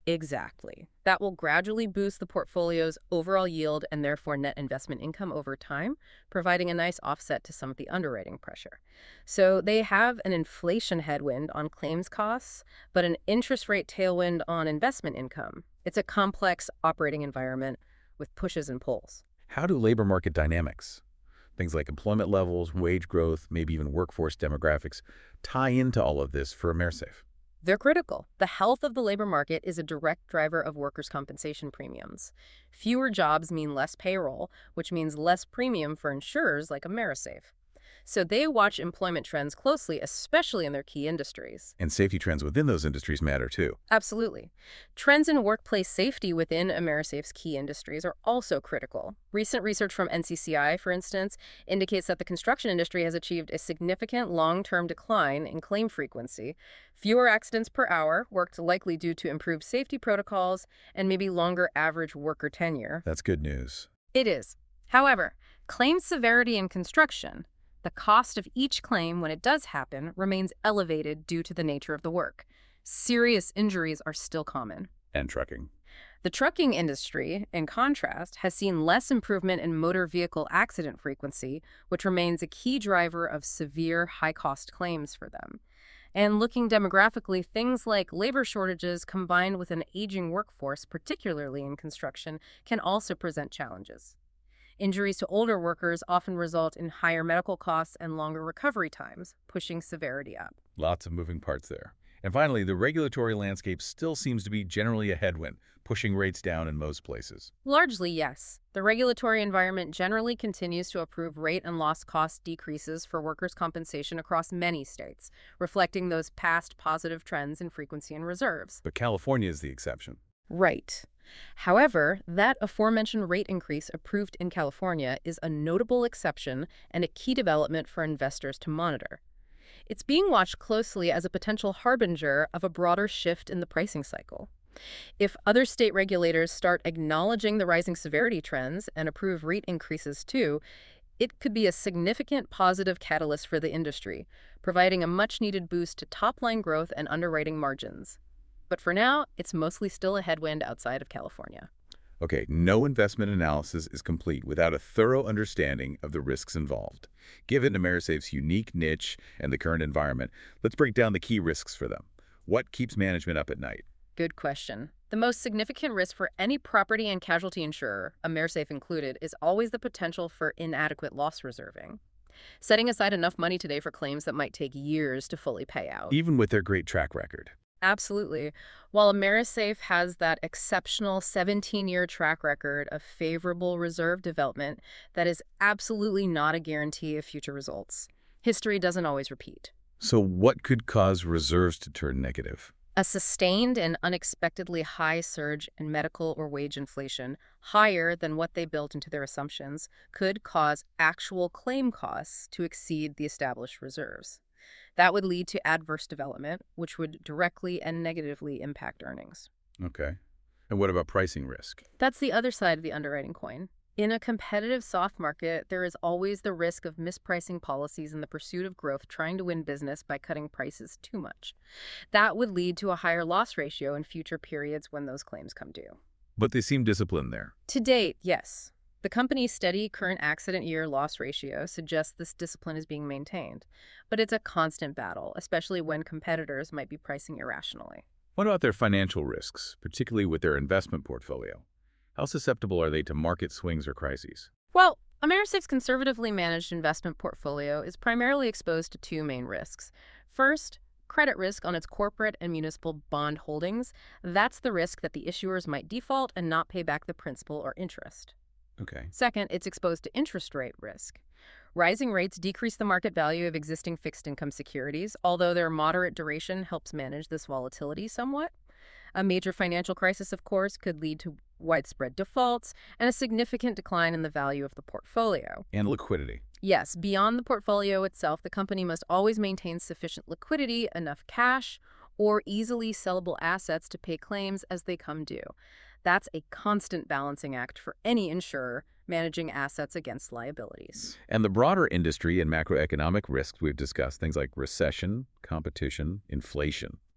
Exactly. That will gradually boost the portfolio's overall yield and therefore net investment income over time, providing a nice offset to some of the underwriting pressure. So they have an inflation headwind on claims costs, but an interest rate tailwind on investment income. It's a complex operating environment with pushes and pulls. How do labor market dynamics, things like employment levels, wage growth, maybe even workforce demographics, tie into all of this for AmeriSafe? They're critical. The health of the labor market is a direct driver of workers' compensation premiums. Fewer jobs mean less payroll, which means less premium for insurers like AmeriSafe. So they watch employment trends closely, especially in their key industries. And safety trends within those industries matter too. Absolutely. Trends in workplace safety within AmeriSafe's key industries are also critical. Recent research from NCCI, for instance, indicates that the construction industry has achieved a significant long-term decline in claim frequency, fewer accidents per hour, worked likely due to improved safety protocols, and maybe longer average worker tenure. That's good news. It is. However, claim severity in construction, the cost of each claim when it does happen, remains elevated due to the nature of the work. Serious injuries are still common. And trucking. The trucking industry, in contrast, has seen less improvement in motor vehicle accident frequency, which remains a key driver of severe, high-cost claims for them. And looking demographically, things like labor shortages combined with an aging workforce, particularly in construction, can also present challenges. Injuries to older workers often result in higher medical costs and longer recovery times, pushing severity up. Lots of moving parts there. And finally, the regulatory landscape still seems to be generally a headwind, pushing rates down in most places. Largely, yes. The regulatory environment generally continues to approve rate and loss cost decreases for workers' compensation across many states, reflecting those past positive trends in frequency and reserves. But California is the exception. Right. However, that aforementioned rate increase approved in California is a notable exception and a key development for investors to monitor. It's being watched closely as a potential harbinger of a broader shift in the pricing cycle. If other state regulators start acknowledging the rising severity trends and approve rate increases too, it could be a significant positive catalyst for the industry, providing a much-needed boost to top-line growth and underwriting margins. But for now, it's mostly still a headwind outside of California. Okay, no investment analysis is complete without a thorough understanding of the risks involved. Given AmeriSafe's unique niche and the current environment, let's break down the key risks for them. What keeps management up at night? Good question. The most significant risk for any property and casualty insurer, AmeriSafe included, is always the potential for inadequate loss reserving. Setting aside enough money today for claims that might take years to fully pay out. Even with their great track record. Absolutely. While AmeriSafe has that exceptional 17-year track record of favorable reserve development, that is absolutely not a guarantee of future results. History doesn't always repeat. So what could cause reserves to turn negative? A sustained and unexpectedly high surge in medical or wage inflation, higher than what they built into their assumptions, could cause actual claim costs to exceed the established reserves. That would lead to adverse development, which would directly and negatively impact earnings. Okay. And what about pricing risk? That's the other side of the underwriting coin. In a competitive soft market, there is always the risk of mispricing policies in the pursuit of growth, trying to win business by cutting prices too much. That would lead to a higher loss ratio in future periods when those claims come due. But they seem disciplined there. To date, yes. The company's steady current accident year loss ratio suggests this discipline is being maintained. But it's a constant battle, especially when competitors might be pricing irrationally. What about their financial risks, particularly with their investment portfolio? How susceptible are they to market swings or crises? Well, AmeriSafe's conservatively managed investment portfolio is primarily exposed to two main risks. First, credit risk on its corporate and municipal bond holdings. That's the risk that the issuers might default and not pay back the principal or interest. Okay. Second, it's exposed to interest rate risk. Rising rates decrease the market value of existing fixed income securities, although their moderate duration helps manage this volatility somewhat. A major financial crisis, of course, could lead to widespread defaults and a significant decline in the value of the portfolio. And liquidity. Yes, beyond the portfolio itself, the company must always maintain sufficient liquidity, enough cash, or easily sellable assets to pay claims as they come due. That's a constant balancing act for any insurer managing assets against liabilities. And the broader industry and macroeconomic risks we've discussed, things like recession, competition, inflation.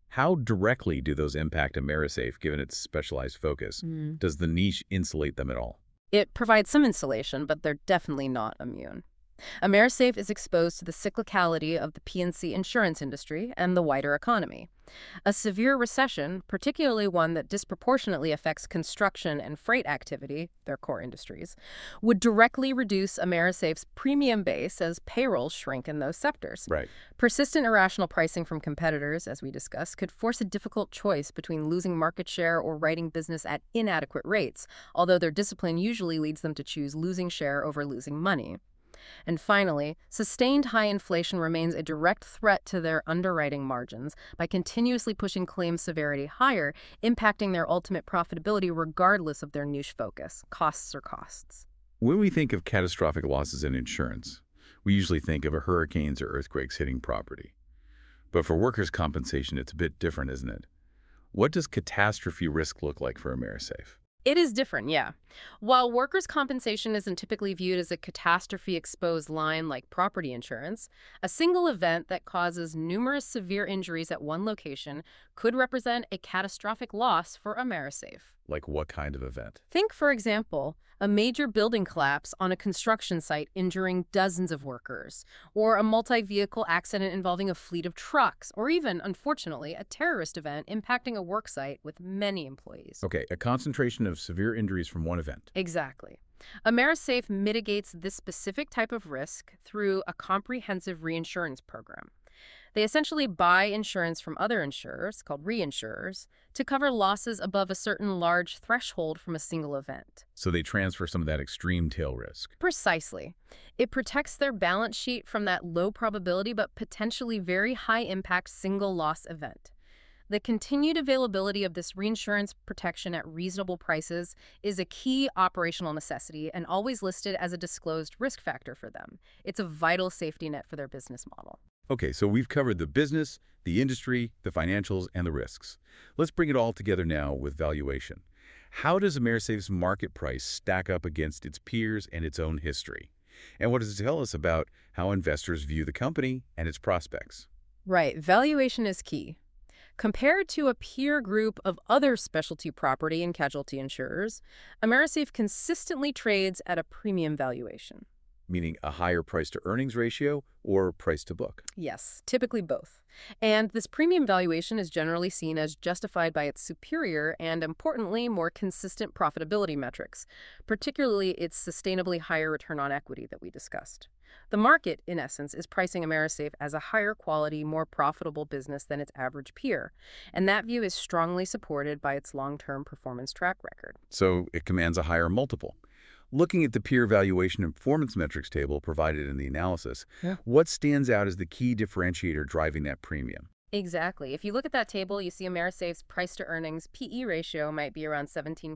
How directly do those impact AmeriSafe given its specialized focus? Does the niche insulate them at all? It provides some insulation, but they're definitely not immune. AmeriSafe is exposed to the cyclicality of the P&C insurance industry and the wider economy. A severe recession, particularly one that disproportionately affects construction and freight activity, their core industries, would directly reduce AmeriSafe's premium base as payrolls shrink in those sectors. Right. Persistent irrational pricing from competitors, as we discussed, could force a difficult choice between losing market share or writing business at inadequate rates, although their discipline usually leads them to choose losing share over losing money. And finally, sustained high inflation remains a direct threat to their underwriting margins by continuously pushing claim severity higher, impacting their ultimate profitability regardless of their niche focus. Costs are costs. When we think of catastrophic losses in insurance, we usually think of hurricanes or earthquakes hitting property. But for workers' compensation, it's a bit different, isn't it? What does catastrophe risk look like for AmeriSafe? It is different, yeah. While workers' compensation isn't typically viewed as a catastrophe-exposed line like property insurance, a single event that causes numerous severe injuries at one location could represent a catastrophic loss for AmeriSafe. Like what kind of event? Think, for example, a major building collapse on a construction site injuring dozens of workers, or a multi-vehicle accident involving a fleet of trucks, or even, unfortunately, a terrorist event impacting a work site with many employees. Okay, a concentration of severe injuries from one event. Exactly. AmeriSafe mitigates this specific type of risk through a comprehensive reinsurance program. They essentially buy insurance from other insurers, called reinsurers, to cover losses above a certain large threshold from a single event. So they transfer some of that extreme tail risk. Precisely. It protects their balance sheet from that low probability but potentially very high impact single loss event. The continued availability of this reinsurance protection at reasonable prices is a key operational necessity and always listed as a disclosed risk factor for them. It's a vital safety net for their business model. Okay, so we've covered the business, the industry, the financials, and the risks. Let's bring it all together now with valuation. How does AmeriSafe's market price stack up against its peers and its own history? And what does it tell us about how investors view the company and its prospects? Right, valuation is key. Compared to a peer group of other specialty property and casualty insurers, AmeriSafe consistently trades at a premium valuation. Meaning a higher price-to-earnings ratio or price-to-book? Yes, typically both. And this premium valuation is generally seen as justified by its superior and, importantly, more consistent profitability metrics, particularly its sustainably higher return on equity that we discussed. The market, in essence, is pricing AmeriSafe as a higher quality, more profitable business than its average peer, and that view is strongly supported by its long-term performance track record. So it commands a higher multiple. Looking at the peer valuation and performance metrics table provided in the analysis, what stands out as the key differentiator driving that premium? Exactly. If you look at that table, you see AmeriSafe's price-to-earnings PE ratio might be around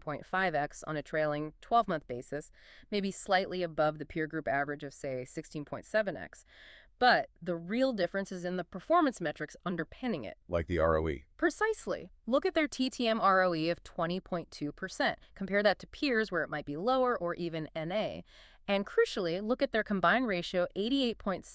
17.5x on a trailing 12-month basis, maybe slightly above the peer group average of, say, 16.7x. But the real difference is in the performance metrics underpinning it. Like the ROE. Precisely. Look at their TTM ROE of 20.2%. Compare that to peers where it might be lower or even NA. And crucially, look at their combined ratio, 88.7%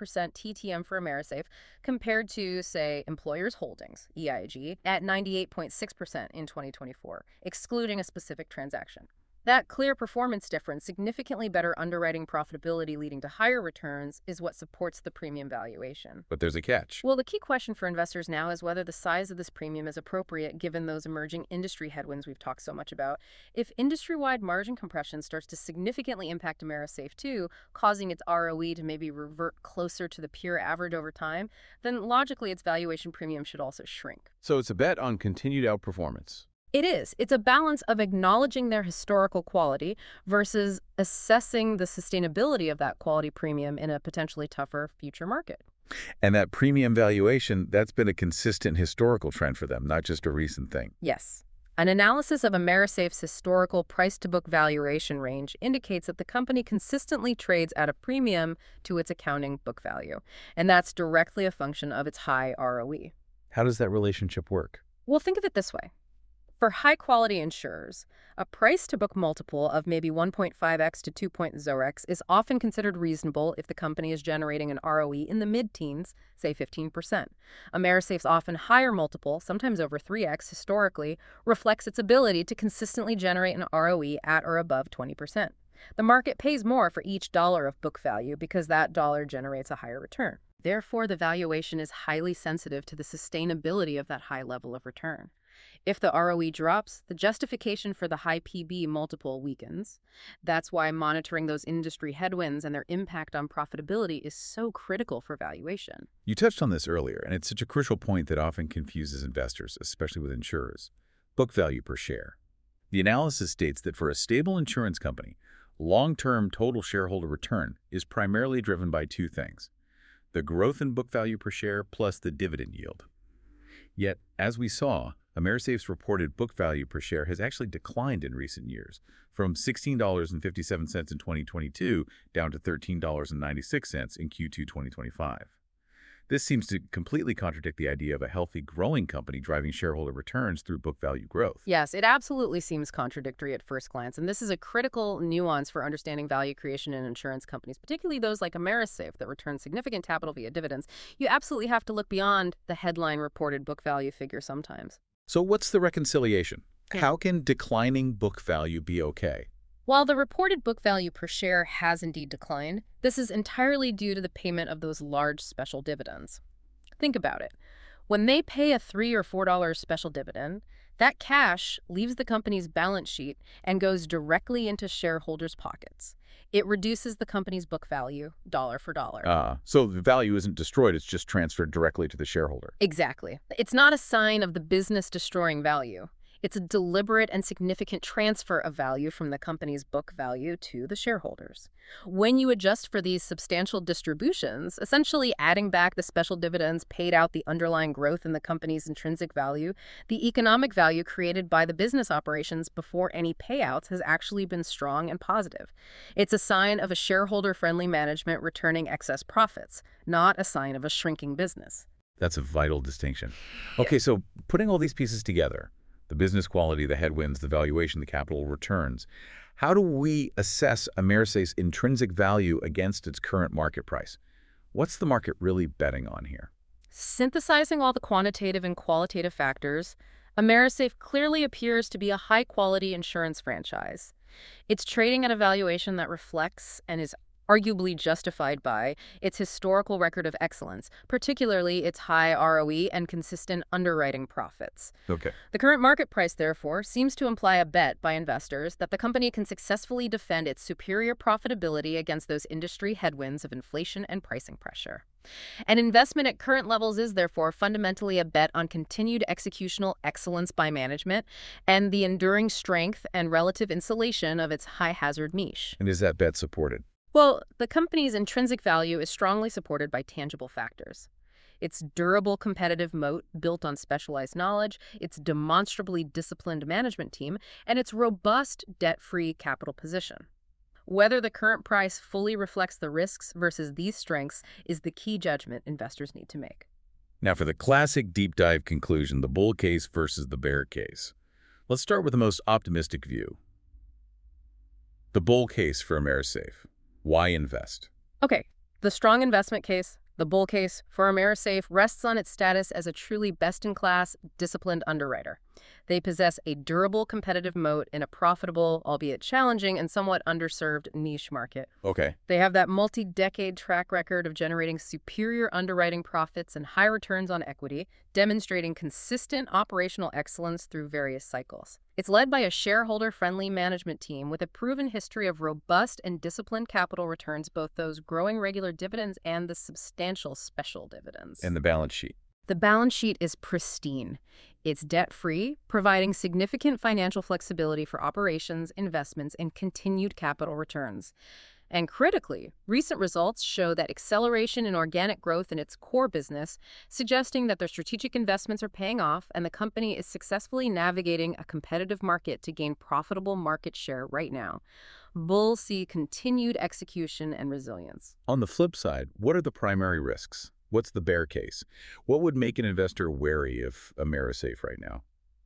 TTM for AmeriSafe, compared to, say, Employers Holdings, EIG, at 98.6% in 2024, excluding a specific transaction. That clear performance difference, significantly better underwriting profitability leading to higher returns, is what supports the premium valuation. But there's a catch. Well, the key question for investors now is whether the size of this premium is appropriate given those emerging industry headwinds we've talked so much about. If industry-wide margin compression starts to significantly impact AmeriSafe too, causing its ROE to maybe revert closer to the peer average over time, then logically its valuation premium should also shrink. So it's a bet on continued outperformance. It is. It's a balance of acknowledging their historical quality versus assessing the sustainability of that quality premium in a potentially tougher future market. And that premium valuation, that's been a consistent historical trend for them, not just a recent thing. Yes. An analysis of AmeriSafe's historical price-to-book valuation range indicates that the company consistently trades at a premium to its accounting book value, and that's directly a function of its high ROE. How does that relationship work? Well, think of it this way. For high-quality insurers, a price-to-book multiple of maybe 1.5x to 2.0x is often considered reasonable if the company is generating an ROE in the mid-teens, say 15%. AmeriSafe's often higher multiple, sometimes over 3x historically, reflects its ability to consistently generate an ROE at or above 20%. The market pays more for each dollar of book value because that dollar generates a higher return. Therefore, the valuation is highly sensitive to the sustainability of that high level of return. If the ROE drops, the justification for the high PB multiple weakens. That's why monitoring those industry headwinds and their impact on profitability is so critical for valuation. You touched on this earlier, and it's such a crucial point that often confuses investors, especially with insurers. Book value per share. The analysis states that for a stable insurance company, long-term total shareholder return is primarily driven by two things: the growth in book value per share plus the dividend yield. Yet, as we saw, AmeriSafe's reported book value per share has actually declined in recent years, from $16.57 in 2022 down to $13.96 in Q2 2025. This seems to completely contradict the idea of a healthy, growing company driving shareholder returns through book value growth. Yes, it absolutely seems contradictory at first glance, and this is a critical nuance for understanding value creation in insurance companies, particularly those like AmeriSafe that return significant capital via dividends. You absolutely have to look beyond the headline reported book value figure sometimes. So what's the reconciliation? Yeah. How can declining book value be okay? While the reported book value per share has indeed declined, this is entirely due to the payment of those large special dividends. Think about it. When they pay a $3 or $4 special dividend, that cash leaves the company's balance sheet and goes directly into shareholders' pockets. It reduces the company's book value dollar for dollar. So the value isn't destroyed, it's just transferred directly to the shareholder. Exactly. It's not a sign of the business destroying value. It's a deliberate and significant transfer of value from the company's book value to the shareholders. When you adjust for these substantial distributions, essentially adding back the special dividends paid out the underlying growth in the company's intrinsic value, the economic value created by the business operations before any payouts has actually been strong and positive. It's a sign of a shareholder-friendly management returning excess profits, not a sign of a shrinking business. That's a vital distinction. Okay, so putting all these pieces together, the business quality, the headwinds, the valuation, the capital returns, how do we assess AmeriSafe's intrinsic value against its current market price? What's the market really betting on here? Synthesizing all the quantitative and qualitative factors, AmeriSafe clearly appears to be a high-quality insurance franchise. It's trading at a valuation that reflects and is arguably justified by its historical record of excellence, particularly its high ROE and consistent underwriting profits. Okay. The current market price, therefore, seems to imply a bet by investors that the company can successfully defend its superior profitability against those industry headwinds of inflation and pricing pressure. An investment at current levels is, therefore, fundamentally a bet on continued executional excellence by management and the enduring strength and relative insulation of its high-hazard niche. And is that bet supported? Well, the company's intrinsic value is strongly supported by tangible factors. Its durable competitive moat built on specialized knowledge, its demonstrably disciplined management team, and its robust debt-free capital position. Whether the current price fully reflects the risks versus these strengths is the key judgment investors need to make. Now for the classic deep dive conclusion, the bull case versus the bear case. Let's start with the most optimistic view. The bull case for AmeriSafe. Why invest? Okay, the strong investment case, the bull case for AmeriSafe, rests on its status as a truly best-in-class, disciplined underwriter. They possess a durable competitive moat in a profitable, albeit challenging and somewhat underserved niche market. Okay. They have that multi-decade track record of generating superior underwriting profits and high returns on equity, demonstrating consistent operational excellence through various cycles. It's led by a shareholder-friendly management team with a proven history of robust and disciplined capital returns, both those growing regular dividends and the substantial special dividends. And the balance sheet. The balance sheet is pristine. It's debt-free, providing significant financial flexibility for operations, investments, and continued capital returns. And critically, recent results show that acceleration in organic growth in its core business, suggesting that their strategic investments are paying off and the company is successfully navigating a competitive market to gain profitable market share right now. Bulls see continued execution and resilience. On the flip side, what are the primary risks? What's the bear case? What would make an investor wary of AmeriSafe right now?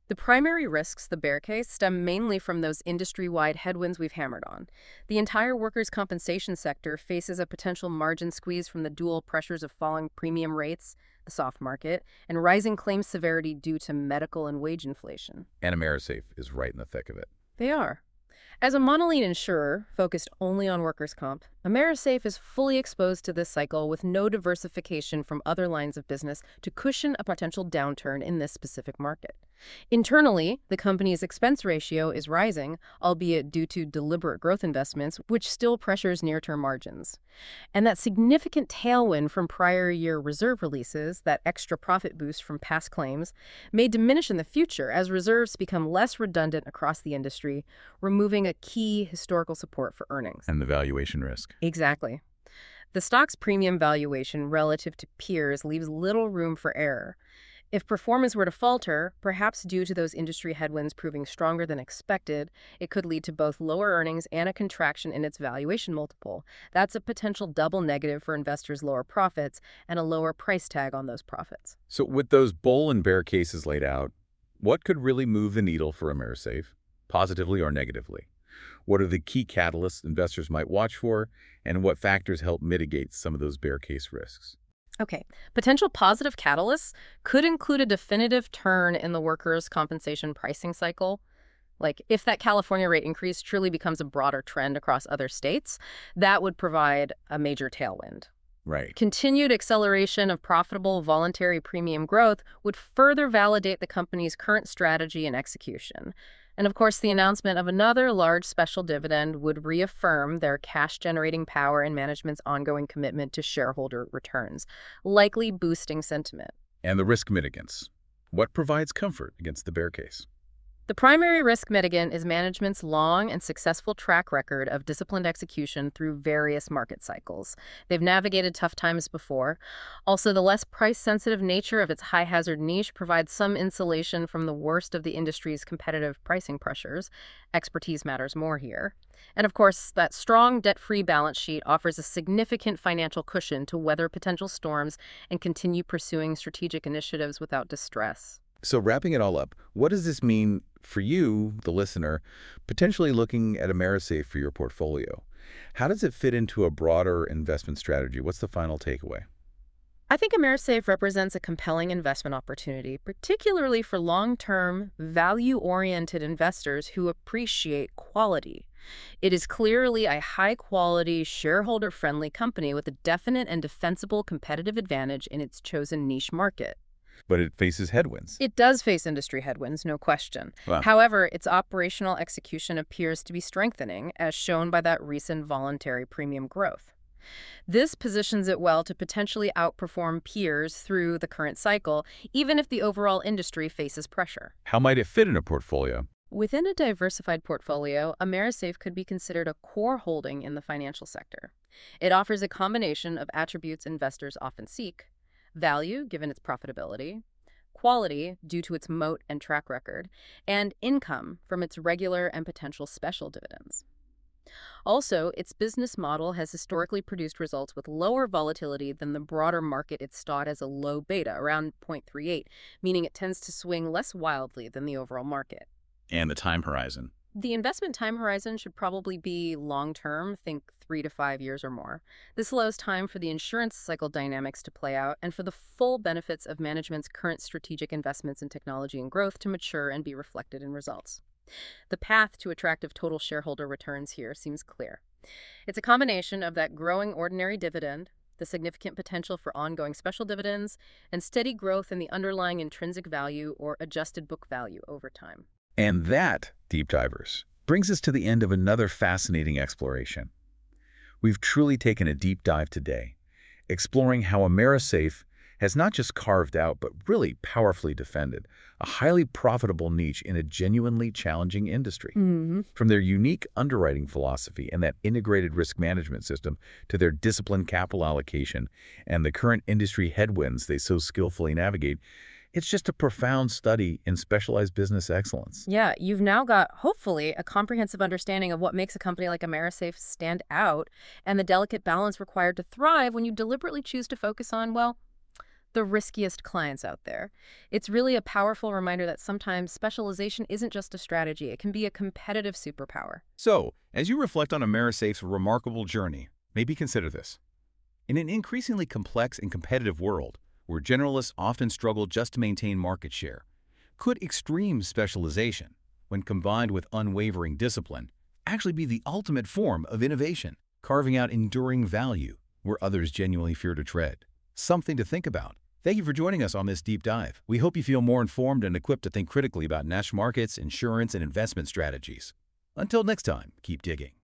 The primary risks, the bear case, stem mainly from those industry-wide headwinds we've hammered on. The entire workers' compensation sector faces a potential margin squeeze from the dual pressures of falling premium rates, the soft market, and rising claim severity due to medical and wage inflation. And AmeriSafe is right in the thick of it. They are. As a monoline insurer focused only on workers' comp, AmeriSafe is fully exposed to this cycle with no diversification from other lines of business to cushion a potential downturn in this specific market. Internally, the company's expense ratio is rising, albeit due to deliberate growth investments, which still pressures near-term margins. And that significant tailwind from prior year reserve releases, that extra profit boost from past claims, may diminish in the future as reserves become less redundant across the industry, removing a key historical support for earnings. And the valuation risk. Exactly. The stock's premium valuation relative to peers leaves little room for error. If performance were to falter, perhaps due to those industry headwinds proving stronger than expected, it could lead to both lower earnings and a contraction in its valuation multiple. That's a potential double negative for investors' lower profits and a lower price tag on those profits. So with those bull and bear cases laid out, what could really move the needle for AmeriSafe, positively or negatively? What are the key catalysts investors might watch for, and what factors help mitigate some of those bear case risks? Okay, potential positive catalysts could include a definitive turn in the workers' compensation pricing cycle. Like, if that California rate increase truly becomes a broader trend across other states, that would provide a major tailwind. Right. Continued acceleration of profitable voluntary premium growth would further validate the company's current strategy and execution. And of course, the announcement of another large special dividend would reaffirm their cash-generating power and management's ongoing commitment to shareholder returns, likely boosting sentiment. And the risk mitigants. What provides comfort against the bear case? The primary risk mitigant is management's long and successful track record of disciplined execution through various market cycles. They've navigated tough times before. Also, the less price-sensitive nature of its high-hazard niche provides some insulation from the worst of the industry's competitive pricing pressures. Expertise matters more here. And of course, that strong debt-free balance sheet offers a significant financial cushion to weather potential storms and continue pursuing strategic initiatives without distress. So wrapping it all up, what does this mean for you, the listener, potentially looking at AmeriSafe for your portfolio? How does it fit into a broader investment strategy? What's the final takeaway? I think AmeriSafe represents a compelling investment opportunity, particularly for long-term, value-oriented investors who appreciate quality. It is clearly a high-quality, shareholder-friendly company with a definite and defensible competitive advantage in its chosen niche market. But it faces headwinds. It does face industry headwinds, no question. Wow. However, its operational execution appears to be strengthening, as shown by that recent voluntary premium growth. This positions it well to potentially outperform peers through the current cycle, even if the overall industry faces pressure. How might it fit in a portfolio? Within a diversified portfolio, AmeriSafe could be considered a core holding in the financial sector. It offers a combination of attributes investors often seek: value, given its profitability; quality, due to its moat and track record; and income from its regular and potential special dividends. Also, its business model has historically produced results with lower volatility than the broader market it sought as a low beta, around 0.38, meaning it tends to swing less wildly than the overall market. And the time horizon. The investment time horizon should probably be long-term, think 3 to 5 years or more. This allows time for the insurance cycle dynamics to play out and for the full benefits of management's current strategic investments in technology and growth to mature and be reflected in results. The path to attractive total shareholder returns here seems clear. It's a combination of that growing ordinary dividend, the significant potential for ongoing special dividends, and steady growth in the underlying intrinsic value or adjusted book value over time. And that, deep divers, brings us to the end of another fascinating exploration. We've truly taken a deep dive today, exploring how AmeriSafe has not just carved out, but really powerfully defended a highly profitable niche in a genuinely challenging industry. From their unique underwriting philosophy and that integrated risk management system to their disciplined capital allocation and the current industry headwinds they so skillfully navigate, it's just a profound study in specialized business excellence. Yeah, you've now got, hopefully, a comprehensive understanding of what makes a company like AmeriSafe stand out and the delicate balance required to thrive when you deliberately choose to focus on, well, the riskiest clients out there. It's really a powerful reminder that sometimes specialization isn't just a strategy. It can be a competitive superpower. So, as you reflect on AmeriSafe's remarkable journey, maybe consider this. In an increasingly complex and competitive world, where generalists often struggle just to maintain market share, could extreme specialization, when combined with unwavering discipline, actually be the ultimate form of innovation, carving out enduring value where others genuinely fear to tread? Something to think about. Thank you for joining us on this deep dive. We hope you feel more informed and equipped to think critically about niche markets, insurance, and investment strategies. Until next time, keep digging.